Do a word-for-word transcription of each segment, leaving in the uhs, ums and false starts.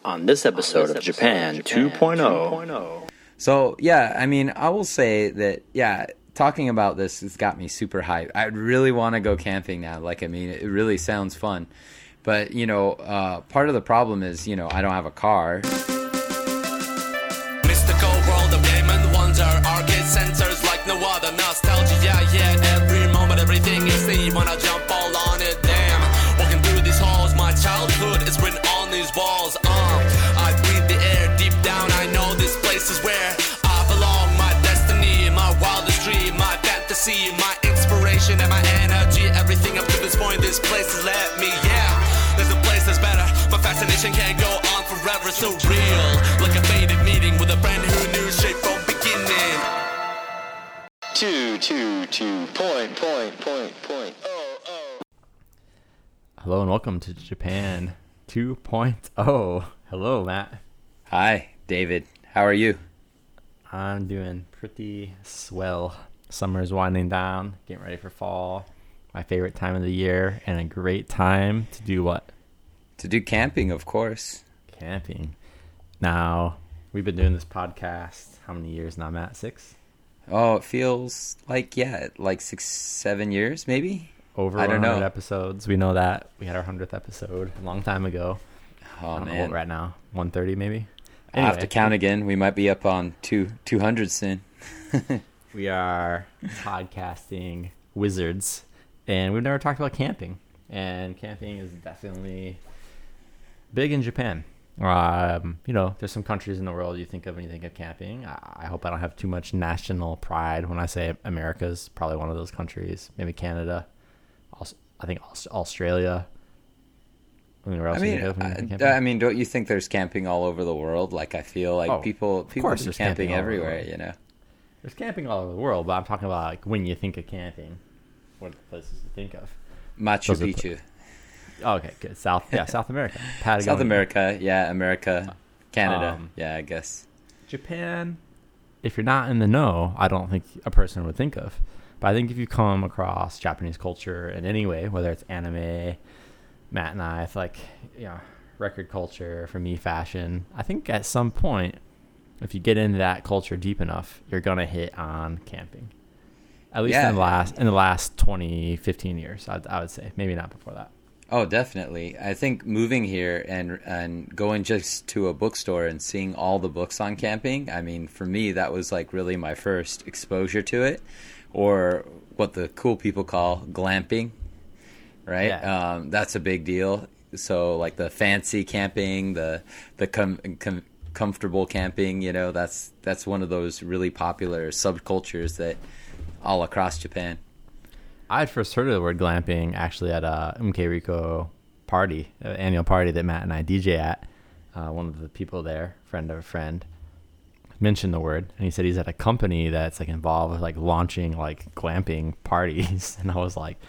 on this episode of Japan 2.0. So, yeah, I mean, I will say that, yeah, talking about this has got me super hyped. I really want to go camping now. Like, I mean, it really sounds fun. But, you know, uh, part of the problem is, you know, I don't have a car. Mystical world of game and wonder, arcade centers like no other. Nostalgia, yeah, yeah, every moment, everything you see, wanna jump all on it, damn. Walking through these halls, my childhood is written on these walls. Um, I breathe the air deep down, I know this place is where I belong. My destiny, my wildest dream, my fantasy, my inspiration and my energy. Everything up to this point, this place has led me, yeah. There's a place that's better, my fascination can't go on forever, so real. Like a faded meeting with a friend who knew straight from beginning. Two, two, two, point, point, point, point, oh, oh. Hello and welcome to Japan 2.0. Hello, Matt. Hi, David. How are you? I'm doing pretty swell. Summer's winding down, getting ready for fall. My favorite time of the year, and a great time to do what? To do camping, of course. Camping. Now, we've been doing this podcast, how many years now, Matt? Six? Oh, it feels like, yeah, like six, seven years, maybe? Over I don't one hundred know. episodes. We know that. We had our hundredth episode a long time ago. Oh, I don't know man. what we're at now. one thirty maybe? I'll have Anyway. to count again. We might be up on two, two hundred soon. We are podcasting wizards, and we've never talked about camping. And camping is definitely big in Japan. Um, you know, there's some countries in the world you think of when you think of camping. I, I hope I don't have too much national pride when I say America's probably one of those countries. Maybe Canada. Also, I think Aus- Australia. I mean, where else I do you mean, think of when you think I, of camping? I mean, don't you think there's camping all over the world? Like, I feel like Oh, people people course do there's camping, camping all over the everywhere, world. you know? There's camping all over the world, but I'm talking about like when you think of camping, what are the places you think of? Machu Those are Picchu. Oh, okay, good. South, yeah, South America. Patagonia. South America, yeah, America, Canada, Um, yeah, I guess. Japan, if you're not in the know, I don't think a person would think of. But I think if you come across Japanese culture in any way, whether it's anime, Matt and I, it's like, you know, record culture, for me, fashion, I think at some point, if you get into that culture deep enough, you're going to hit on camping. At least Yeah. in the last in the last twenty, fifteen years, I, I would say. Maybe not before that. Oh, definitely. I think moving here and and going just to a bookstore and seeing all the books on camping, I mean, for me, that was like really my first exposure to it, or what the cool people call glamping, right? Yeah. Um, that's a big deal. So like the fancy camping, the the com- com- comfortable camping, you know, that's that's one of those really popular subcultures that all across Japan. I had first heard of the word glamping actually at a M K Rico party, an annual party that Matt and I D J at. Uh, one of the people there, friend of a friend, mentioned the word, and he said he's at a company that's like involved with like launching like glamping parties, and I was like,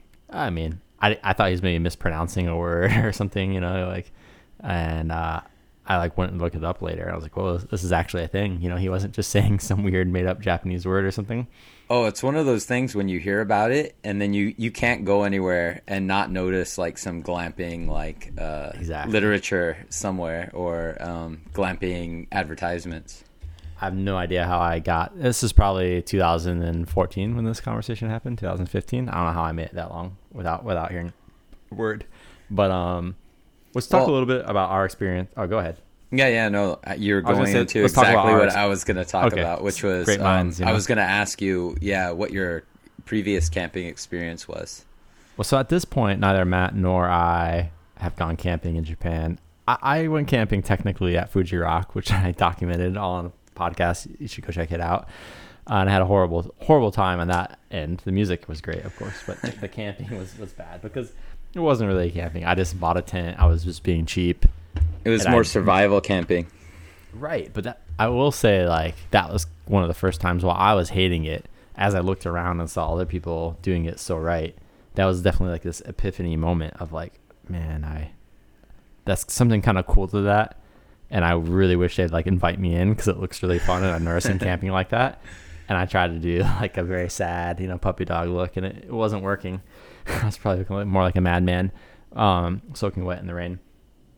I mean, I, I thought he was maybe mispronouncing a word or something, you know, like, and uh, I like went and looked it up later. I was like, well, this is actually a thing, you know. He wasn't just saying some weird made up Japanese word or something. Oh, it's one of those things when you hear about it and then you, you can't go anywhere and not notice like some glamping like uh, Exactly. literature somewhere or um, glamping advertisements. I have no idea how I got this. Is probably two thousand fourteen when this conversation happened. two thousand fifteen. I don't know how I made it that long without without hearing a word. But um, let's talk Well- a little bit about our experience. Oh, go ahead. Yeah, yeah, no, you're I was gonna going say, into let's talk about exactly what ours. I was going to talk Okay. about, which was Great minds, um, you know? I was going to ask you, yeah, what your previous camping experience was. Well, so at this point, neither Matt nor I have gone camping in Japan. I, I went camping technically at Fuji Rock, which I documented all on a podcast. You should go check it out. Uh, and I had a horrible, horrible time on that end. The music was great, of course, but the camping was, was bad because it wasn't really camping. I just bought a tent. I was just being cheap. It was And more I- survival camping. Right, but that, I will say, like, that was one of the first times while I was hating it, as I looked around and saw other people doing it so right, that was definitely like this epiphany moment of like, man, I, that's something kind of cool to that, and I really wish they'd like invite me in because it looks really fun, and I've never seen camping like that. And I tried to do like a very sad, you know, puppy dog look, and it, it wasn't working. I was probably looking more like a madman, um, soaking wet in the rain.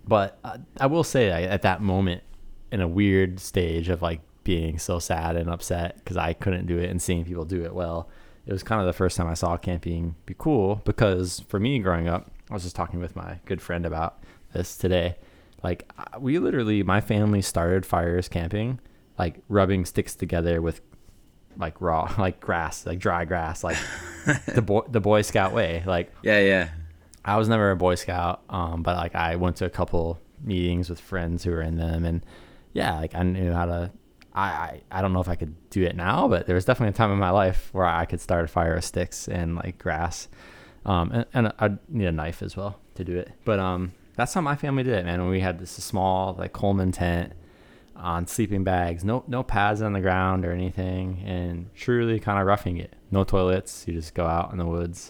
but uh, I will say I, at that moment, in a weird stage of like being so sad and upset because I couldn't do it and seeing people do it well, it was kind of the first time I saw camping be cool. Because for me growing up, I was just talking with my good friend about this today. Like we literally, my family started fires camping, like rubbing sticks together with like raw, like grass, like dry grass, like the boy, the Boy Scout way. Like, Yeah, yeah. I was never a Boy Scout, um, but like I went to a couple meetings with friends who were in them, and yeah, like I knew how to. I, I I don't know if I could do it now, but there was definitely a time in my life where I could start a fire with sticks and like grass, um, and, and I'd need a knife as well to do it. But um, that's how my family did it, man. When we had this small like Coleman tent on sleeping bags, no no pads on the ground or anything, and truly kind of roughing it. No toilets, you just go out in the woods.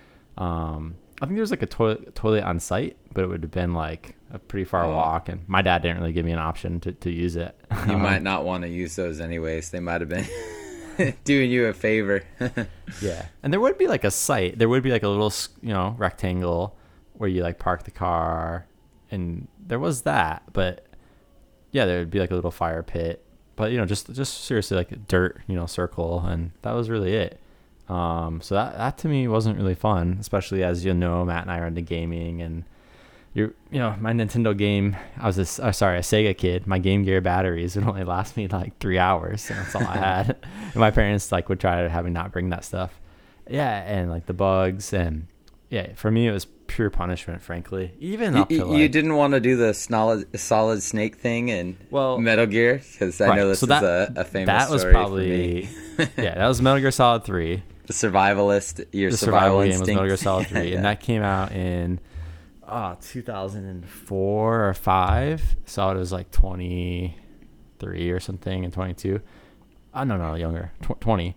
Um, I think there was like a toilet toilet on site, but it would have been like a pretty far Oh. walk, and my dad didn't really give me an option to, to use it. You Um, might not want to use those anyways. They might have been doing you a favor. Yeah, and there would be like a site. There would be like a little, s- you know, rectangle where you like park the car, and there was that. But yeah, there would be like a little fire pit. But you know, just just seriously like a dirt, you know, circle, and that was really it. Um, so that that to me wasn't really fun, especially as you know, Matt and I are into gaming, and you you know, my Nintendo game. I was a, s- uh, sorry, a Sega kid. My Game Gear batteries would only last me like three hours, and that's all I had. And my parents like would try to have me not bring that stuff. Yeah, and like the bugs, and yeah, for me it was pure punishment, frankly. Even you, up to you- like, you didn't want to do the solid, solid snake thing in Well- Metal Gear? Because I Right, know this so is that- a, a famous that was story probably for me. yeah, that was Metal Gear Solid three. The survivalist, your The survival, survival game was instinct. Metal Gear Solid three, Yeah. and that came out in uh, two thousand four or five. So it was like twenty-three or something, and twenty-two. Oh, no, no, younger, tw- twenty.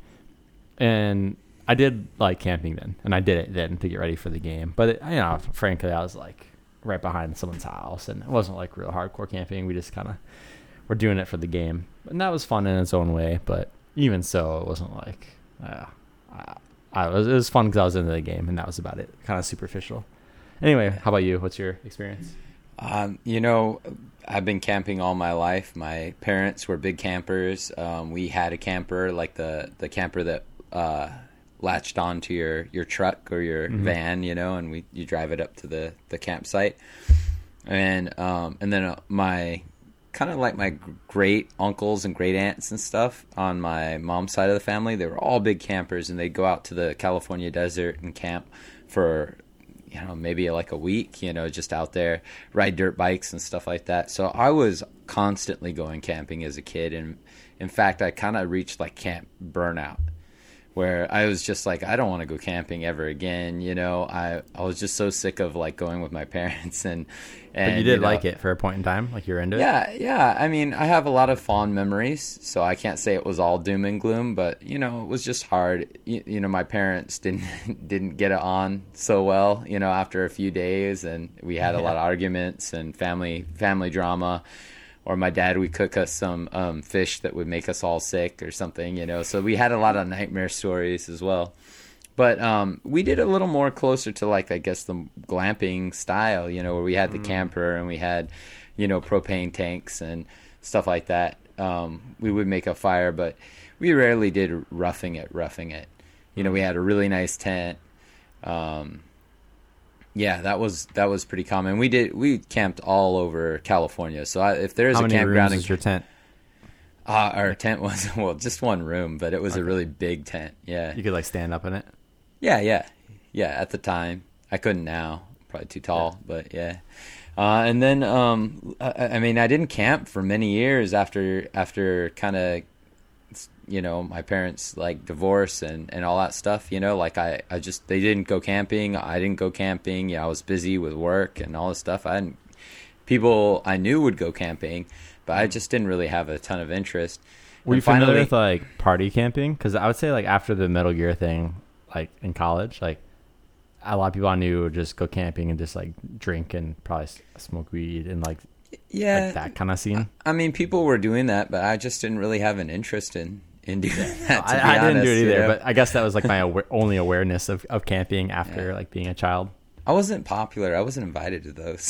And I did like camping then, and I did it then to get ready for the game. But it, you know, frankly, I was like right behind someone's house, and it wasn't like real hardcore camping. We just kind of were doing it for the game, and that was fun in its own way. But even so, it wasn't like. Uh, I, I was, it was fun because I was into the game, and that was about it. Kind of superficial. Anyway, how about you? What's your experience? Um, you know, I've been camping all my life. My parents were big campers. Um, we had a camper, like the, the camper that uh, latched onto your, your truck or your Mm-hmm. van, you know, and we you drive it up to the, the campsite. And um, and then uh, my kind of like my great uncles and great aunts and stuff on my mom's side of the family, they were all big campers, and they'd go out to the California desert and camp for, you know, maybe like a week, you know, just out there, ride dirt bikes and stuff like that. So I was constantly going camping as a kid. And in fact, I kind of reached like camp burnout, where I was just like, I don't want to go camping ever again. You know, I, I was just so sick of like going with my parents, and, and But you did know, like it for a point in time, like you were into it. yeah, yeah. I mean, I have a lot of fond memories, so I can't say it was all doom and gloom, but you know, it was just hard. You, you know, my parents didn't didn't get it on so well, you know, after a few days, and we had a lot of arguments and family family drama. Or my dad would cook us some um, fish that would make us all sick or something, you know. So we had a lot of nightmare stories as well. But um, we did a little more closer to, like, I guess, the glamping style, you know, where we had the camper and we had, you know, propane tanks and stuff like that. Um, we would make a fire, but we rarely did roughing it, roughing it. You know, we had a really nice tent. Um, yeah, that was that was pretty common. We did we camped all over California. So I, if there's How a many campground rooms in is your tent? uh, our tent was, well, just one room, but it was a really big tent. Yeah. You could like stand up in it. Yeah, yeah. Yeah, at the time. I couldn't now. Probably too tall, but yeah. Uh, and then, um, I, I mean, I didn't camp for many years after after kind of, you know, my parents, like, divorce and, and all that stuff, you know? Like, I, I just, they didn't go camping. I didn't go camping. Yeah, I was busy with work and all this stuff. I didn't, people I knew would go camping, but I just didn't really have a ton of interest. Were And you familiar finally- with like party camping? Because I would say like after the Metal Gear thing, like in college, like a lot of people I knew would just go camping and just like drink and probably s- smoke weed and like Yeah. like that kind of scene. I mean, people were doing that, but I just didn't really have an interest in, in doing that, to I, be I didn't do honest, it you either, know? but I guess that was like my awa- only awareness of, of camping after Yeah. like being a child. I wasn't popular. I wasn't invited to those.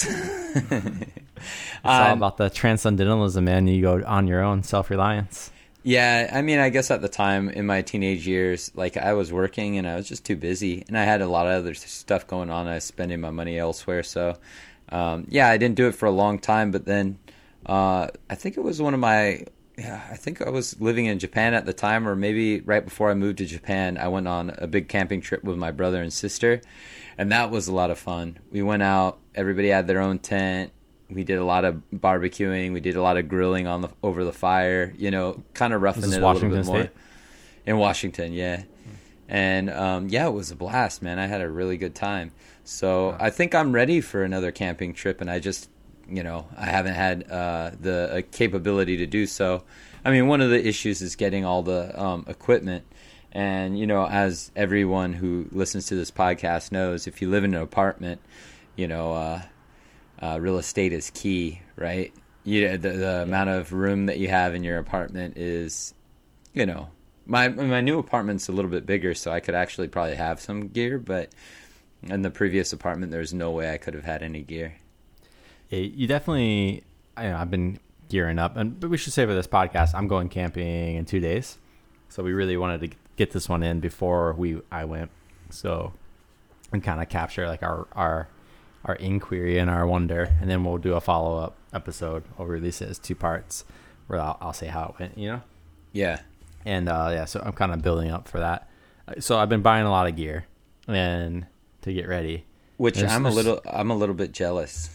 It's all Um, about the transcendentalism, man. You go on your own, self-reliance. Yeah, I mean, I guess at the time in my teenage years, like I was working and I was just too busy, and I had a lot of other stuff going on. I was spending my money elsewhere, so um, yeah, I didn't do it for a long time. But then uh, I think it was one of my, yeah, I think I was living in Japan at the time, or maybe right before I moved to Japan. I went on a big camping trip with my brother and sister, and that was a lot of fun. We went out; everybody had their own tent. We did a lot of barbecuing. We did a lot of grilling on the over the fire. You know, kind of roughing Was this it a little Washington bit more. State? In Washington, yeah. And um, yeah, it was a blast, man. I had a really good time. So I think I'm ready for another camping trip, and I just, you know, I haven't had uh, the uh, capability to do so. I mean, one of the issues is getting all the um, equipment. And, you know, as everyone who listens to this podcast knows, if you live in an apartment, you know, uh, Uh, real estate is key, right? You, the, the amount of room that you have in your apartment is, you know, my my new apartment's a little bit bigger, so I could actually probably have some gear, but in the previous apartment, there's no way I could have had any gear. Yeah, you definitely. I know I've been gearing up, and but we should say for this podcast, I'm going camping in two days, so we really wanted to get this one in before we I went, so and kind of capture like our our. our inquiry and our wonder, and then we'll do a follow-up episode. We'll release it as two parts where I'll, I'll say how it went, you know? Yeah. And uh, yeah, so I'm kind of building up for that. So I've been buying a lot of gear and to get ready. Which There's- I'm a there's- little I'm a little bit jealous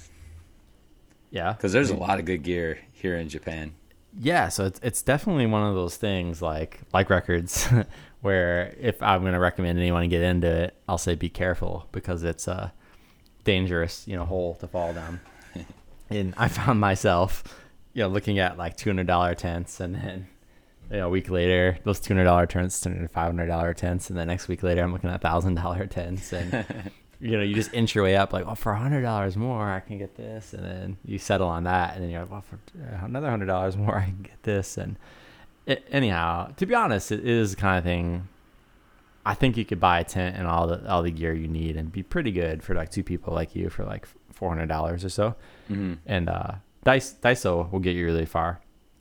Yeah. because there's a lot of good gear here in Japan. Yeah, so it's it's definitely one of those things like like records where if I'm going to recommend anyone get into it, I'll say be careful because it's a dangerous, you know, hole to fall down. And I found myself, you know, looking at like two hundred dollars tents, and then you know, a week later those two hundred dollars tents turned into five hundred dollars tents, and the next week later I'm looking at one thousand dollars tents, and you know, you just inch your way up like, oh, for one hundred dollars more I can get this, and then you settle on that, and then you're like, well, for another one hundred dollars more I can get this. And it, anyhow, to be honest, it is the kind of thing I think you could buy a tent and all the all the gear you need and be pretty good for like two people like you for like four hundred dollars or so. Mm-hmm. And uh, Dice, Daiso will get you really far.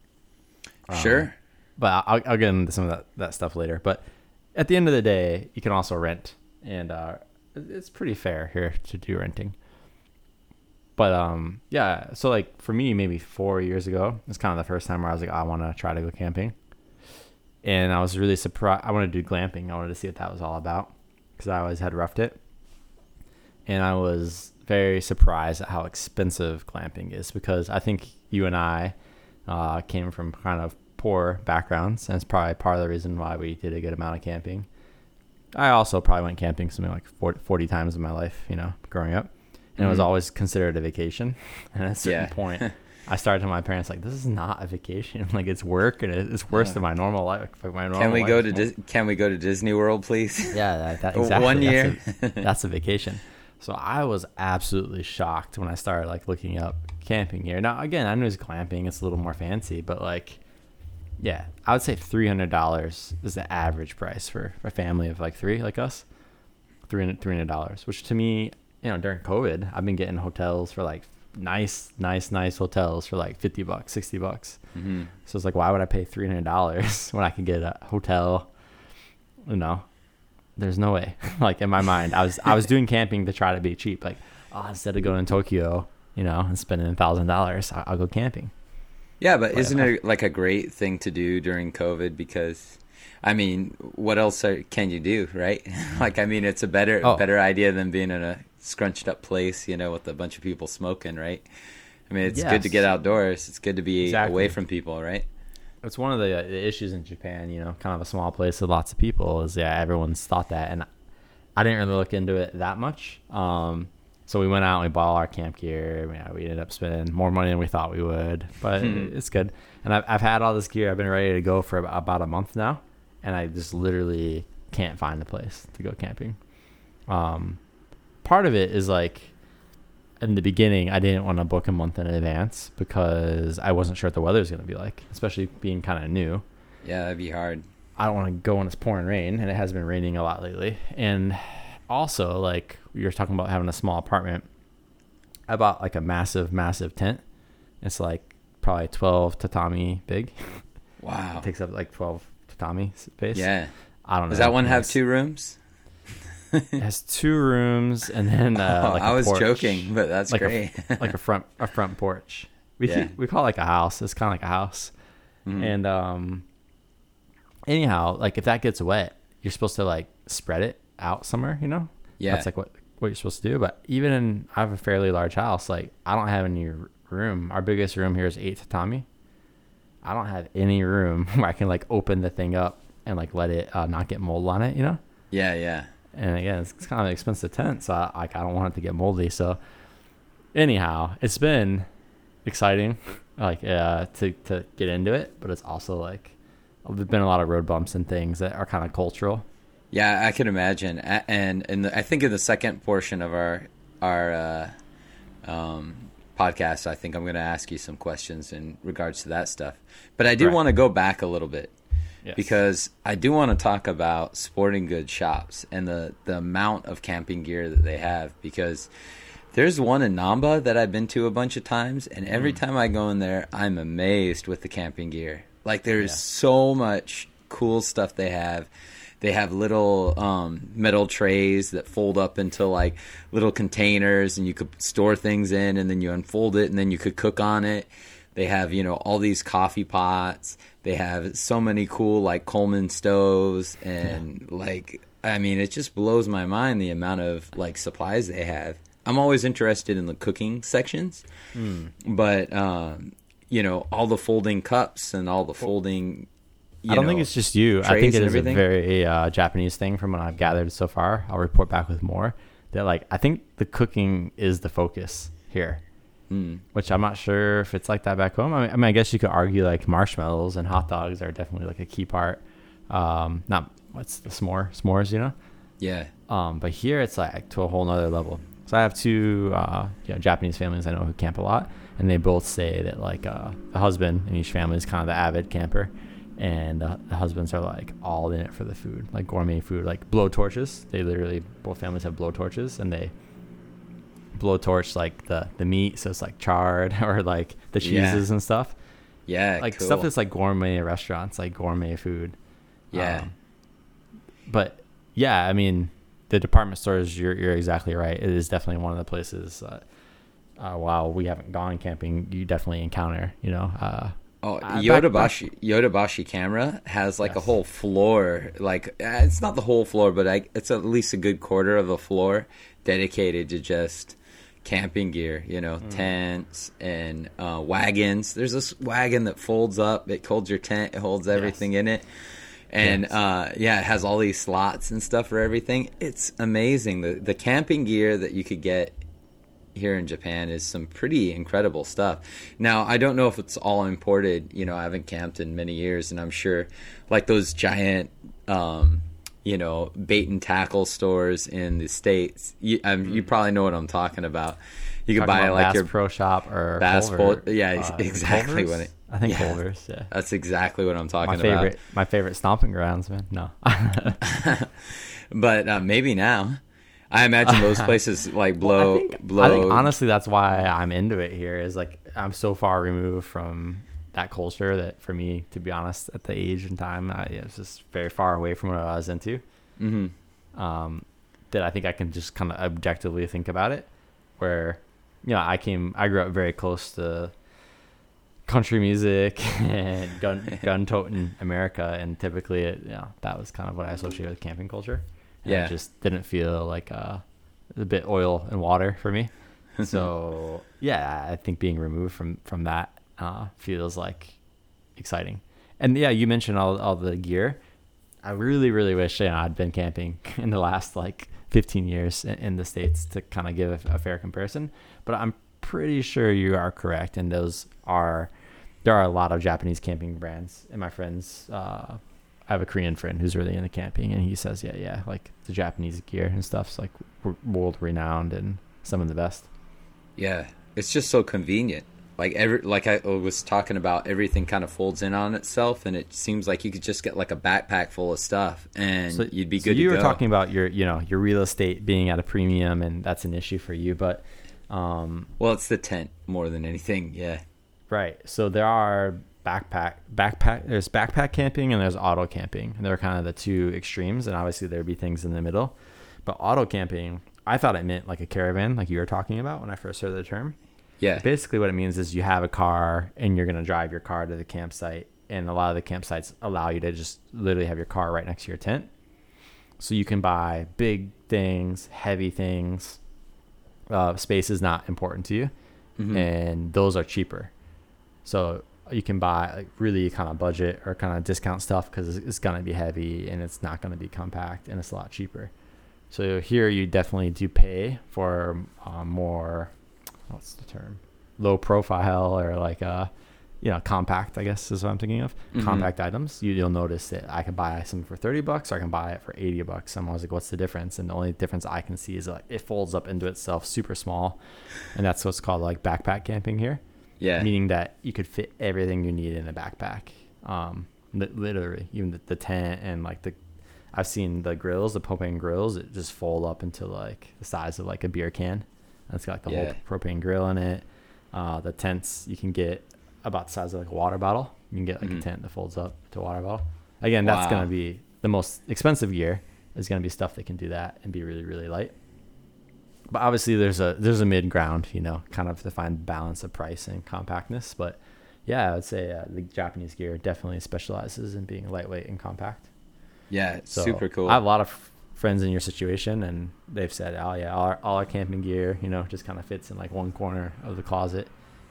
Um, Sure. But I'll, I'll get into some of that, that stuff later. But at the end of the day, you can also rent. And uh, it's pretty fair here to do renting. But um, yeah, so like for me, maybe four years ago, it's kind of the first time where I was like, I want to try to go camping. And I was really surprised. I wanted to do glamping. I wanted to see what that was all about because I always had roughed it. And I was very surprised at how expensive glamping is because I think you and I uh, came from kind of poor backgrounds. And it's probably part of the reason why we did a good amount of camping. I also probably went camping something like forty, forty times in my life, you know, growing up. And mm-hmm. It was always considered a vacation. And at a certain yeah. point, I started telling my parents, like, this is not a vacation. Like, it's work, and it's worse yeah. than my normal life. Like, my normal can we life go to Dis- Can we go to Disney World, please? Yeah, that, that, exactly. One year. That's a, that's a vacation. So I was absolutely shocked when I started, like, looking up camping gear. Now, again, I knew it was glamping. It's a little more fancy. But, like, yeah, I would say three hundred dollars is the average price for, for a family of, like, three, like us. three hundred dollars, which to me, you know, during COVID, I've been getting hotels for, like, nice, nice, nice hotels for like fifty bucks, sixty bucks. Mm-hmm. So it's like, why would I pay three hundred dollars when I can get a hotel? You know, there's no way. Like in my mind, I was, I was doing camping to try to be cheap. Like, oh, instead of going to Tokyo, you know, and spending a thousand dollars, I'll go camping. Yeah. But, but isn't it like a great thing to do during COVID? Because I mean, what else are, can you do? Right. Like, I mean, it's a better, oh. better idea than being in a scrunched up place, you know, with a bunch of people smoking, right? I mean, it's yes. good to get outdoors. It's good to be exactly. away from people, right? It's one of the, uh, the issues in Japan, you know, kind of a small place with lots of people is, yeah, everyone's thought that. And I didn't really look into it that much. Um, so we went out and we bought all our camp gear. Yeah, we ended up spending more money than we thought we would, but mm-hmm. it's good. And I've, I've had all this gear. I've been ready to go for about a month now. And I just literally can't find a place to go camping. Um, part of it is like in the beginning, I didn't want to book a month in advance because I wasn't sure what the weather was going to be like, especially being kind of new. Yeah, that'd be hard. I don't want to go when it's pouring rain, and it has been raining a lot lately. And also, like, you're talking about having a small apartment. I bought like a massive, massive tent. It's like probably twelve tatami big. Wow. It takes up like twelve tatami space. Yeah. I don't know. Does that one have It's- two rooms? It has two rooms and then uh, Oh, like a I was porch. joking, but that's like great. A, like a front a front porch. We Yeah. keep, we call it like a house. It's kind of like a house. Mhm. And um, anyhow, like if that gets wet, you're supposed to like spread it out somewhere. You know. Yeah. That's like what what you're supposed to do. But even in I have a fairly large house. Like I don't have any r- room. Our biggest room here is eight tatami. I don't have any room where I can like open the thing up and like let it uh, not get mold on it. You know. Yeah, yeah. And again, it's, it's kind of an expensive tent, so I, like I don't want it to get moldy. So, anyhow, it's been exciting, like uh, to to get into it, but it's also like there's been a lot of road bumps and things that are kind of cultural. Yeah, I can imagine. A- And in the, I think in the second portion of our our uh, um, podcast, I think I'm going to ask you some questions in regards to that stuff. But I do Right. want to go back a little bit. Yes. Because I do want to talk about sporting goods shops and the, the amount of camping gear that they have. Because there's one in Namba that I've been to a bunch of times, and every time I go in there, I'm amazed with the camping gear. Like, there's Yeah. so much cool stuff they have. They have little um, metal trays that fold up into like little containers, and you could store things in, and then you unfold it, and then you could cook on it. They have, you know, all these coffee pots. They have so many cool, like, Coleman stoves. And, yeah. like, I mean, it just blows my mind the amount of, like, supplies they have. I'm always interested in the cooking sections. Mm. But, um, you know, all the folding cups and all the folding, you I don't know, think it's just you. I think it is everything. a very uh, Japanese thing from what I've gathered so far. I'll report back with more. That, like, I think the cooking is the focus here. Mm. Which I'm not sure if it's like that back home. I mean, I mean, I guess you could argue like marshmallows and hot dogs are definitely like a key part. Um, not what's the s'more s'mores, you know? Yeah. Um, but here it's like to a whole nother level. So I have two, uh, you know, Japanese families I know who camp a lot, and they both say that like uh, the husband in each family is kind of the avid camper, and uh, the husbands are like all in it for the food, like gourmet food, like blow torches. They literally both families have blow torches, and they blowtorch like the the meat, so it's like charred, or like the cheeses yeah. and stuff. Yeah, like cool. stuff that's like gourmet restaurants, like gourmet food. Yeah. Um, but yeah, I mean, the department stores, you're you're exactly right. It is definitely one of the places. Uh, uh, while we haven't gone camping, you definitely encounter, you know. Uh, Oh, uh, Yodobashi back, Yodobashi camera has like yes. a whole floor. Like uh, it's not the whole floor, but I, it's at least a good quarter of a floor dedicated to just camping gear. You know, mm. tents and uh, wagons. There's this wagon that folds up. It holds your tent. It holds everything yes. in it. And yes. uh, yeah, it has all these slots and stuff for everything. It's amazing. The the camping gear that you could get here in Japan is some pretty incredible stuff. Now, I don't know if it's all imported. You know, I haven't camped in many years, and I'm sure like those giant, um, you know, bait and tackle stores in the States, you, um, you probably know what I'm talking about. You could buy like Bass your Pro Shop or Bass Culver, Pro, yeah, uh, exactly Culver's? what it, I think yeah, Culver's, yeah. That's exactly what I'm talking my favorite, about. My favorite stomping grounds, man. No. But uh, maybe now. I imagine those places like blow, well, I think, blow. I think honestly, that's why I'm into it here. Is like I'm so far removed from that culture that, for me, to be honest, at the age and time, I, it's just very far away from what I was into. Mm-hmm. Um, that I think I can just kind of objectively think about it. Where, you know, I came, I grew up very close to country music and gun gun toting America, and typically, it, you know, that was kind of what I associated with camping culture. And yeah, it just didn't feel like uh, a bit oil and water for me. So yeah, I think being removed from from that uh, feels like exciting. And yeah, you mentioned all all the gear. I really, really wish, you know, I'd been camping in the last like fifteen years in, in the States to kind of give a, a fair comparison. But I'm pretty sure you are correct, and those are there are a lot of Japanese camping brands. And my friends. Uh, I have a Korean friend who's really into camping, and he says, yeah, yeah, like the Japanese gear and stuff's like world renowned and some of the best. Yeah, it's just so convenient. Like every like I was talking about, everything kind of folds in on itself, and it seems like you could just get like a backpack full of stuff, and So, you'd be so good you to were go. talking about your, you know, your real estate being at a premium, and that's an issue for you. But, um, Well, it's the tent more than anything. Yeah. right. So there are backpack, backpack. There's backpack camping and there's auto camping, and they're kind of the two extremes. And obviously there'd be things in the middle. But auto camping, I thought it meant like a caravan, like you were talking about when I first heard the term. Yeah. Basically, what it means is you have a car and you're going to drive your car to the campsite. And a lot of the campsites allow you to just literally have your car right next to your tent. So you can buy big things, heavy things. Uh, space is not important to you. Mhm. And those are cheaper. So you can buy like really kind of budget or kind of discount stuff because it's, it's going to be heavy and it's not going to be compact and it's a lot cheaper. So here you definitely do pay for uh, more, what's the term? Low profile or like a, you know, compact, I guess is what I'm thinking of. Mhm. Compact items. You, you'll notice that I can buy something for thirty bucks or I can buy it for eighty bucks. I'm always like, what's the difference? And the only difference I can see is like it folds up into itself super small. And that's what's called like backpack camping here. Yeah. Meaning that you could fit everything you need in a backpack. Um, li- literally, even the, the tent and like the, I've seen the grills, the propane grills, it just fold up into like the size of like a beer can. And it's got like the Yeah. whole propane grill in it. Uh, the tents you can get about the size of like a water bottle. You can get like Mhm. a tent that folds up to a water bottle. Again, that's Wow. going to be the most expensive gear. Is going to be stuff that can do that and be really, really light. But obviously there's a there's a mid ground, you know, kind of to find balance of price and compactness. But yeah, I would say uh, the Japanese gear definitely specializes in being lightweight and compact. Yeah. It's So super cool. I have a lot of friends in your situation, and they've said, "Oh yeah, all our, all our camping gear, you know, just kind of fits in like one corner of the closet."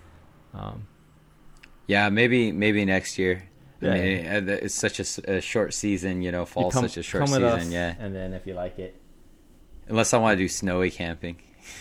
Um, Yeah, maybe maybe next year. Yeah, I mean, uh, it's such a, s- a short season, you know. Fall's come- such a short come with season, us, yeah. And then if you like it, Unless I want to do snowy camping,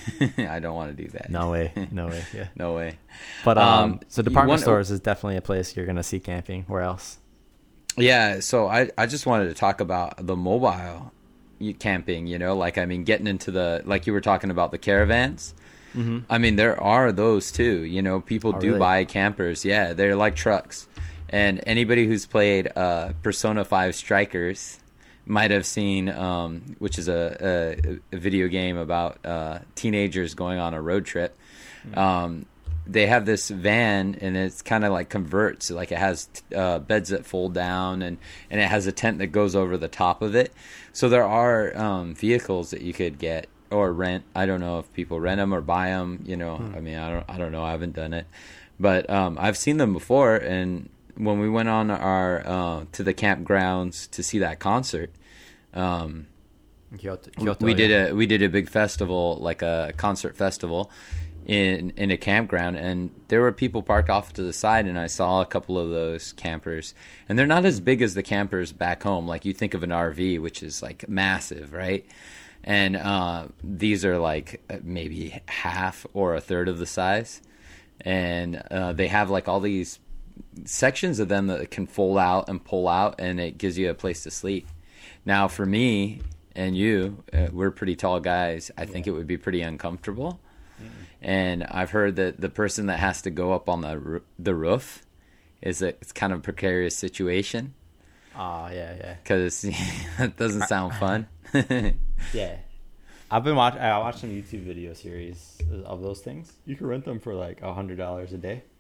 I don't want to do that. no way, no way, yeah. No way. But um, Um, so you department want- stores is definitely a place you're gonna see camping. Where else? Yeah, so I, I just wanted to talk about the mobile y- camping, you know, like, I mean, getting into the, like you were talking about the caravans. Mm-hmm. I mean, there are those too, you know, people Oh, do really? buy campers. Yeah, they're like trucks. And anybody who's played uh, Persona five Strikers might have seen, um, which is a, a, a video game about uh, teenagers going on a road trip. Um, they have this van, and it's kind of like converts, like it has uh, beds that fold down, and, and it has a tent that goes over the top of it. So there are um, vehicles that you could get or rent. I don't know if people rent them or buy them. You know, I mean, I don't, I don't know. I haven't done it, but um, I've seen them before. And when we went on our uh, to the campgrounds to see that concert, um, Kyoto, Kyoto, we did yeah. a we did a big festival, like a concert festival, in in a campground, and there were people parked off to the side, and I saw a couple of those campers, and they're not as big as the campers back home. Like you think of an R V, which is like massive, right? And uh, these are like maybe half or a third of the size, and uh, they have like all these sections of them that can fold out and pull out, and it gives you a place to sleep. Now, for me and you, uh, we're pretty tall guys. I think it would be pretty uncomfortable. And I've heard that the person that has to go up on the roo- the roof is a it's kind of a precarious situation Oh yeah, yeah, because it doesn't sound fun. yeah. I've been watching. I watched some YouTube video series of those things. You can rent them for like a hundred dollars a day.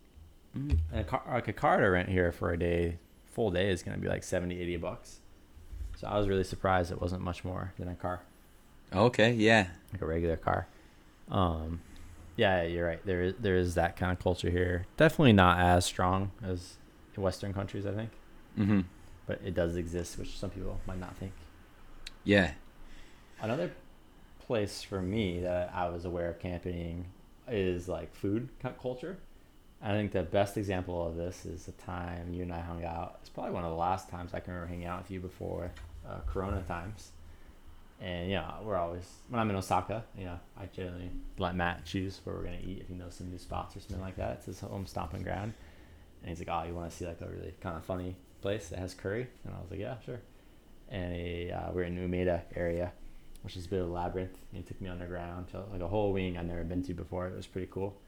And a car, like a car to rent here for a day, full day is gonna be like seventy, eighty bucks. So I was really surprised it wasn't much more than a car, Okay, yeah, like a regular car. Um, yeah, you're right. There is there is that kind of culture here. Definitely not as strong as in Western countries, I think, hmm but it does exist, which some people might not think. yeah, Another place for me that I was aware of camping is like food cu- culture. I think the best example of this is the time you and I hung out. It's probably one of the last times I can remember hanging out with you before uh, Corona times. And, you know, we're always, when I'm in Osaka, you know, I generally let Matt choose where we're going to eat if he knows some new spots or something like that. It's his home stomping ground. And he's like, oh, you want to see like a really kind of funny place that has curry? And I was like, yeah, sure. And he, uh, we're in Umeda area, which is a bit of a labyrinth. And he took me underground to like a whole wing I'd never been to before. It was pretty cool.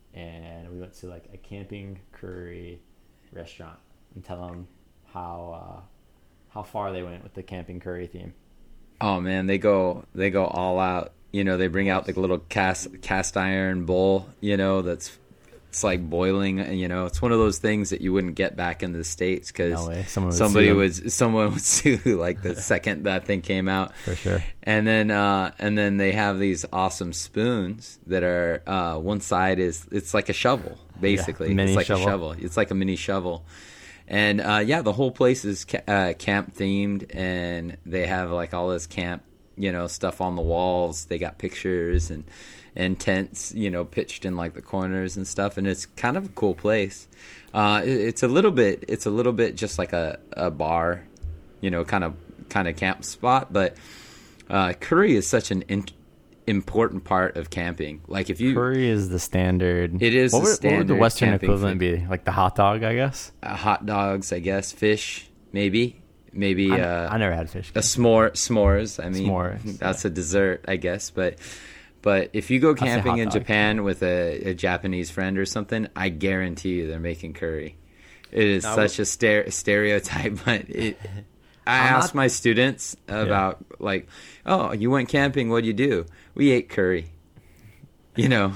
and we went to like a camping curry restaurant and tell them how uh, how far they went with the camping curry theme. Oh man, they go they go all out. You know, they bring out the little cast cast iron bowl. You know, that's it's like boiling. And you know, it's one of those things that you wouldn't get back in the States because No way. Someone would somebody sue them. would someone would sue like the second that thing came out. For sure. And then uh, and then they have these awesome spoons that are uh, one side is it's like a shovel basically. Yeah, mini it's like shovel. a shovel. It's like a mini shovel. And uh, yeah, the whole place is ca- uh, camp themed, and they have like all this camp, you know, stuff on the walls. They got pictures and and tents, you know, pitched in like the corners and stuff. And it's kind of a cool place. Uh, it, it's a little bit, it's a little bit just like a, a bar, you know, kind of kind of camp spot. But uh, curry is such an in- important part of camping. Like if you Curry is the standard. It is What the would, what would the standard Western camping equivalent be? Like the hot dog, I guess. uh, hot dogs, I guess, fish, maybe, maybe. I, uh, I never had fish. A s'more, s'mores. I mean, S'mores, that's a dessert, I guess. But, but if you go say camping hot in dog. Japan with a, a Japanese friend or something, I guarantee you they're making curry. It is Now, such a stere- stereotype, but it. I I'm ask not- my students about like, oh, you went camping? What'd you do? We ate curry. You know.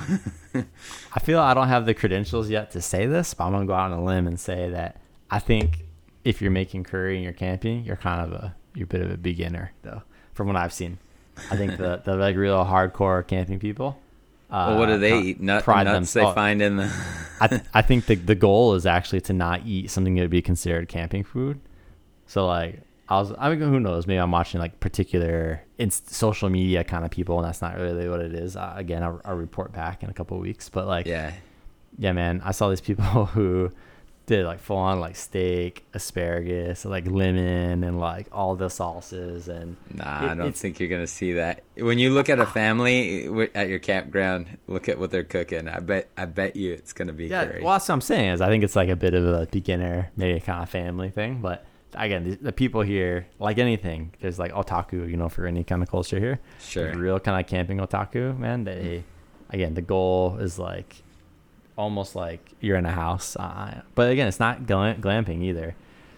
I feel I don't have the credentials yet to say this, but I'm gonna go out on a limb and say that I think if you're making curry and you're camping, you're kind of a you're a bit of a beginner though, from what I've seen. I think the the like real hardcore camping people. Uh, Well, what do they kind of eat? Nut, pride nuts them- they oh, find in the. I th- I think the the goal is actually to not eat something that would be considered camping food. So like I was I mean who knows, maybe I'm watching like particular inst- social media kind of people, and that's not really what it is. Uh, again, I'll, I'll report back in a couple of weeks, but like Yeah. yeah, man, I saw these people who did like full on like steak, asparagus, like lemon, and like all the sauces. And Nah, it- I don't it's- think you're gonna see that. When you look at a family wi- at your campground, look at what they're cooking. I bet, I bet you it's gonna be yeah. curry. Well, that's what I'm saying is I think it's like a bit of a beginner, maybe a kind of family thing. But again, the, the people here, like anything, there's like otaku, you know, for any kind of culture here. Sure. There's real kind of camping otaku, man. They, again, the goal is like almost like you're in a house. Uh, but again, it's not glam- glamping either.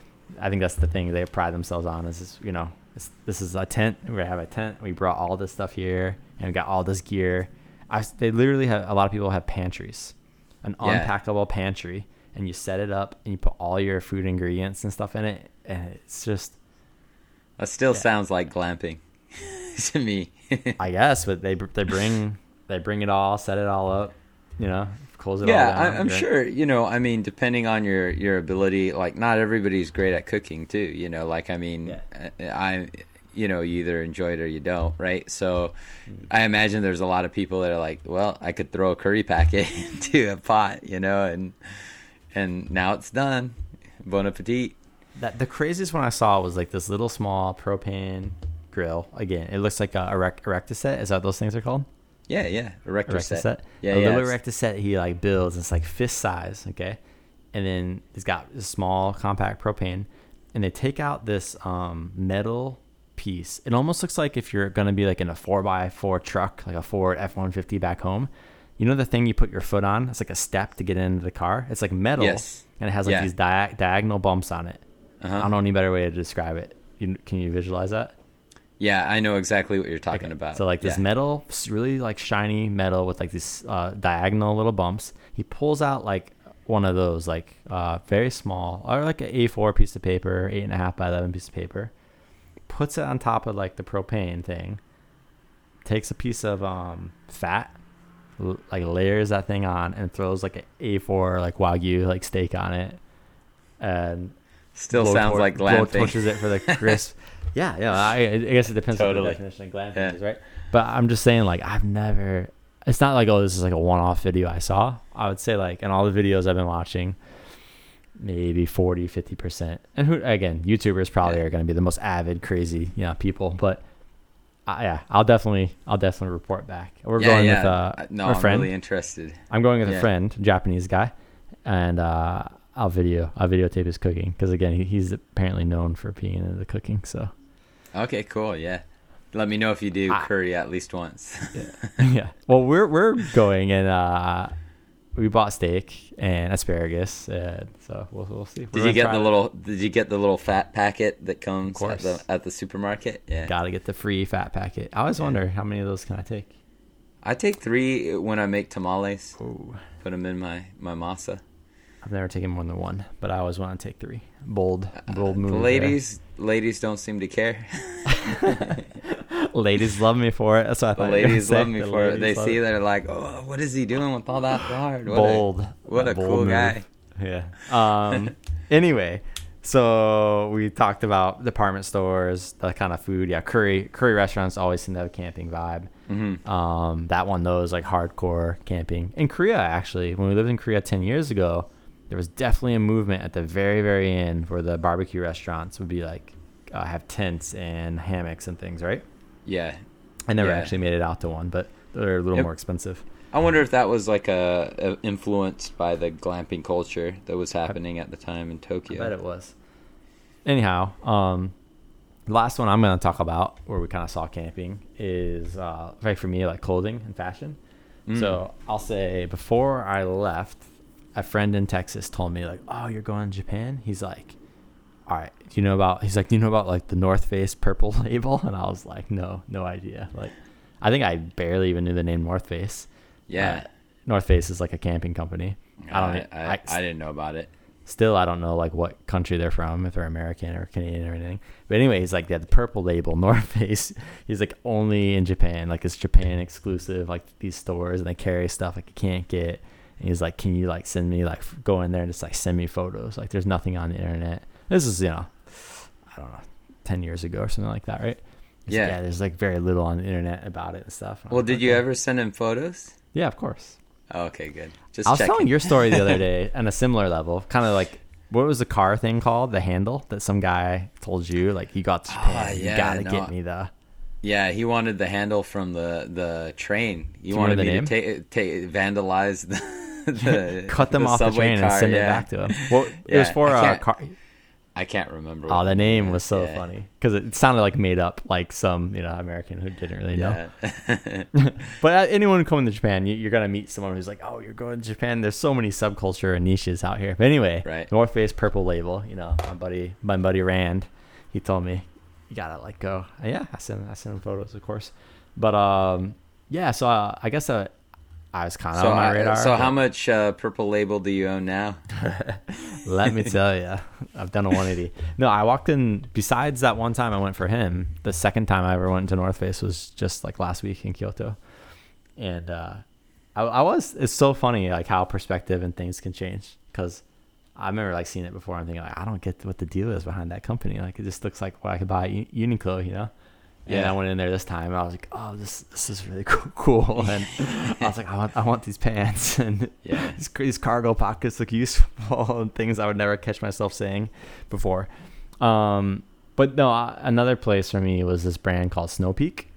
I think that's the thing they pride themselves on is, is you know, it's, this is a tent. We're gonna have a tent. We brought all this stuff here and we got all this gear. I, they literally have, a lot of people have pantries, an Yeah. unpackable pantry, and you set it up and you put all your food ingredients and stuff in it. And it's just, That still Yeah. sounds like glamping to me. I guess, but they, they bring, they bring it all, set it all up, you know, close it Yeah, all down. I, I'm You're- sure. You know, I mean, depending on your your ability, like not everybody's great at cooking too. You know, like I mean, Yeah. I, I, you know, you either enjoy it or you don't, right? So, I imagine there's a lot of people that are like, well, I could throw a curry packet into a pot, you know, and and now it's done. Bon appetit. That the craziest one I saw was like this little small propane grill. Again, it looks like a erect, erectoset. Is that what those things are called? Yeah, yeah. Erector Erectoset. set. Yeah, a yeah. little it's- erectoset he like builds. It's like fist size, okay, and then it's got a small compact propane, and they take out this um, metal piece. It almost looks like if you're gonna be like in a four by four truck, like a Ford F one fifty back home. You know the thing you put your foot on? It's like a step to get into the car. It's like metal, Yes. and it has like Yeah. these dia- diagonal bumps on it. Uh-huh. I don't know any better way to describe it. You, can you visualize that? Yeah, I know exactly what you're talking Okay. about. So like this Yeah. metal, s- really like shiny metal with like these uh, diagonal little bumps. He pulls out like one of those, like uh, very small, or like an A four piece of paper, eight and a half by eleven piece of paper. Puts it on top of like the propane thing. Takes a piece of um, fat, l- like layers that thing on, and throws like an A four like Wagyu like steak on it, and Still blow sounds tor- like blow glamping. torches it for the crisp. yeah, yeah. I, I guess it depends on Totally. the definition of glamping Yeah. is, right? But I'm just saying, like, I've never. It's not like, oh, this is like a one-off video I saw. I would say, like, in all the videos I've been watching, maybe forty, fifty percent. And who, again, YouTubers probably Yeah. are going to be the most avid, crazy, you know, people. But uh, yeah, I'll definitely, I'll definitely report back. We're yeah, going yeah. with uh, Uh, no, our I'm friend. really interested. I'm going with Yeah. a friend, Japanese guy, and uh, I'll video, I'll videotape his cooking because again, he, he's apparently known for being into the cooking. So Okay, cool. Yeah. Let me know if you do Ah. curry at least once. yeah, well, we're we're going and uh, we bought steak and asparagus, and so we'll we'll see. Did you get the little? Did you get the little fat packet that comes at course. the at the supermarket? Yeah. Got to get the free fat packet. I always wonder how many of those can I take. I take three when I make tamales. Ooh. Put them in my my masa. I've never taken more than one, but I always want to take three. Bold, bold Uh, move. the ladies, ladies don't seem to care. Ladies love me for it. That's what I The thought. you were gonna ladies say. love me The for it. They ladies love see that, they're like, "Oh, what is he doing with all that lard? What bold. A, what a bold cool move. guy." Yeah. Um. anyway, so we talked about department stores, the kind of food. Yeah, curry curry restaurants always seem to have a camping vibe. Mm-hmm. Um. That one though is like hardcore camping. In Korea, actually, when we lived in Korea ten years ago, there was definitely a movement at the very very end where the barbecue restaurants would be like uh, have tents and hammocks and things, right? Yeah. I never Yeah. actually made it out to one, but they're a little Yep. more expensive. I wonder if that was like a, a influenced by the glamping culture that was happening at the time in Tokyo. I bet it was. Anyhow, um, the last one I'm going to talk about where we kind of saw camping is, uh, right for me, like clothing and fashion. Mm. So I'll say before I left, a friend in Texas told me like, "Oh, you're going to Japan?" He's like, "All right, do you know about?" He's like, "Do you know about like the North Face purple label?" And I was like, "No, no idea." Like, I think I barely even knew the name North Face. Yeah. Uh, North Face is like a camping company. I don't. e, I, I, I didn't know about it. Still, I don't know like what country they're from, if they're American or Canadian or anything. But anyway, he's like, yeah, the purple label, North Face. He's like only in Japan, like it's Japan exclusive, like these stores, and they carry stuff like you can't get. And he's like, can you like send me like go in there and just like send me photos? Like there's nothing on the internet. This is, you know, I don't know, ten years ago or something like that, right? He's Yeah. like, yeah. There's like very little on the internet about it and stuff. And I'm Well, like, did you okay. ever send him photos? Yeah, of course. Oh, okay, good. Just I was checking. telling your story the other day on a similar level, kind of like, what was the car thing called? The handle that some guy told you, like, you got to Japan, Ah, you yeah, gotta no. get me the. Yeah, he wanted the handle from the, the train. He you wanted remember me the to ta- ta- vandalize the, the Cut them the off the subway train car, and send yeah. it back to him. Well, it was Yeah, for I a can't- car. I can't remember. Oh, what the it name was. was so Yeah. funny because it sounded like made up, like some you know American who didn't really know. Yeah. But uh, anyone coming to Japan, you, you're gonna meet someone who's like, "Oh, you're going to Japan." There's so many subculture and niches out here. But anyway, Right. North Face purple label. You know, my buddy, my buddy Rand, he told me, "You gotta let go." And yeah, I sent, I sent him photos, of course. But um, yeah. So uh, I guess uh, I was kind of so on my I- radar. so how but much uh, purple label do you own now? Let me tell you, I've done a one eighty. No, I walked in. Besides that one time I went for him, the second time I ever went to North Face was just like last week in Kyoto, and uh, I, I was. It's so funny like how perspective and things can change because I remember like seeing it before and thinking like I don't get what the deal is behind that company. Like it just looks like what I could buy at U- Uniqlo, you know. And Yeah. I went in there this time. And I was like, "Oh, this this is really cool." cool. And I was like, "I want I want these pants and Yeah. these, these cargo pockets look useful," and things I would never catch myself saying before. Um, but no, uh, another place for me was this brand called Snow Peak,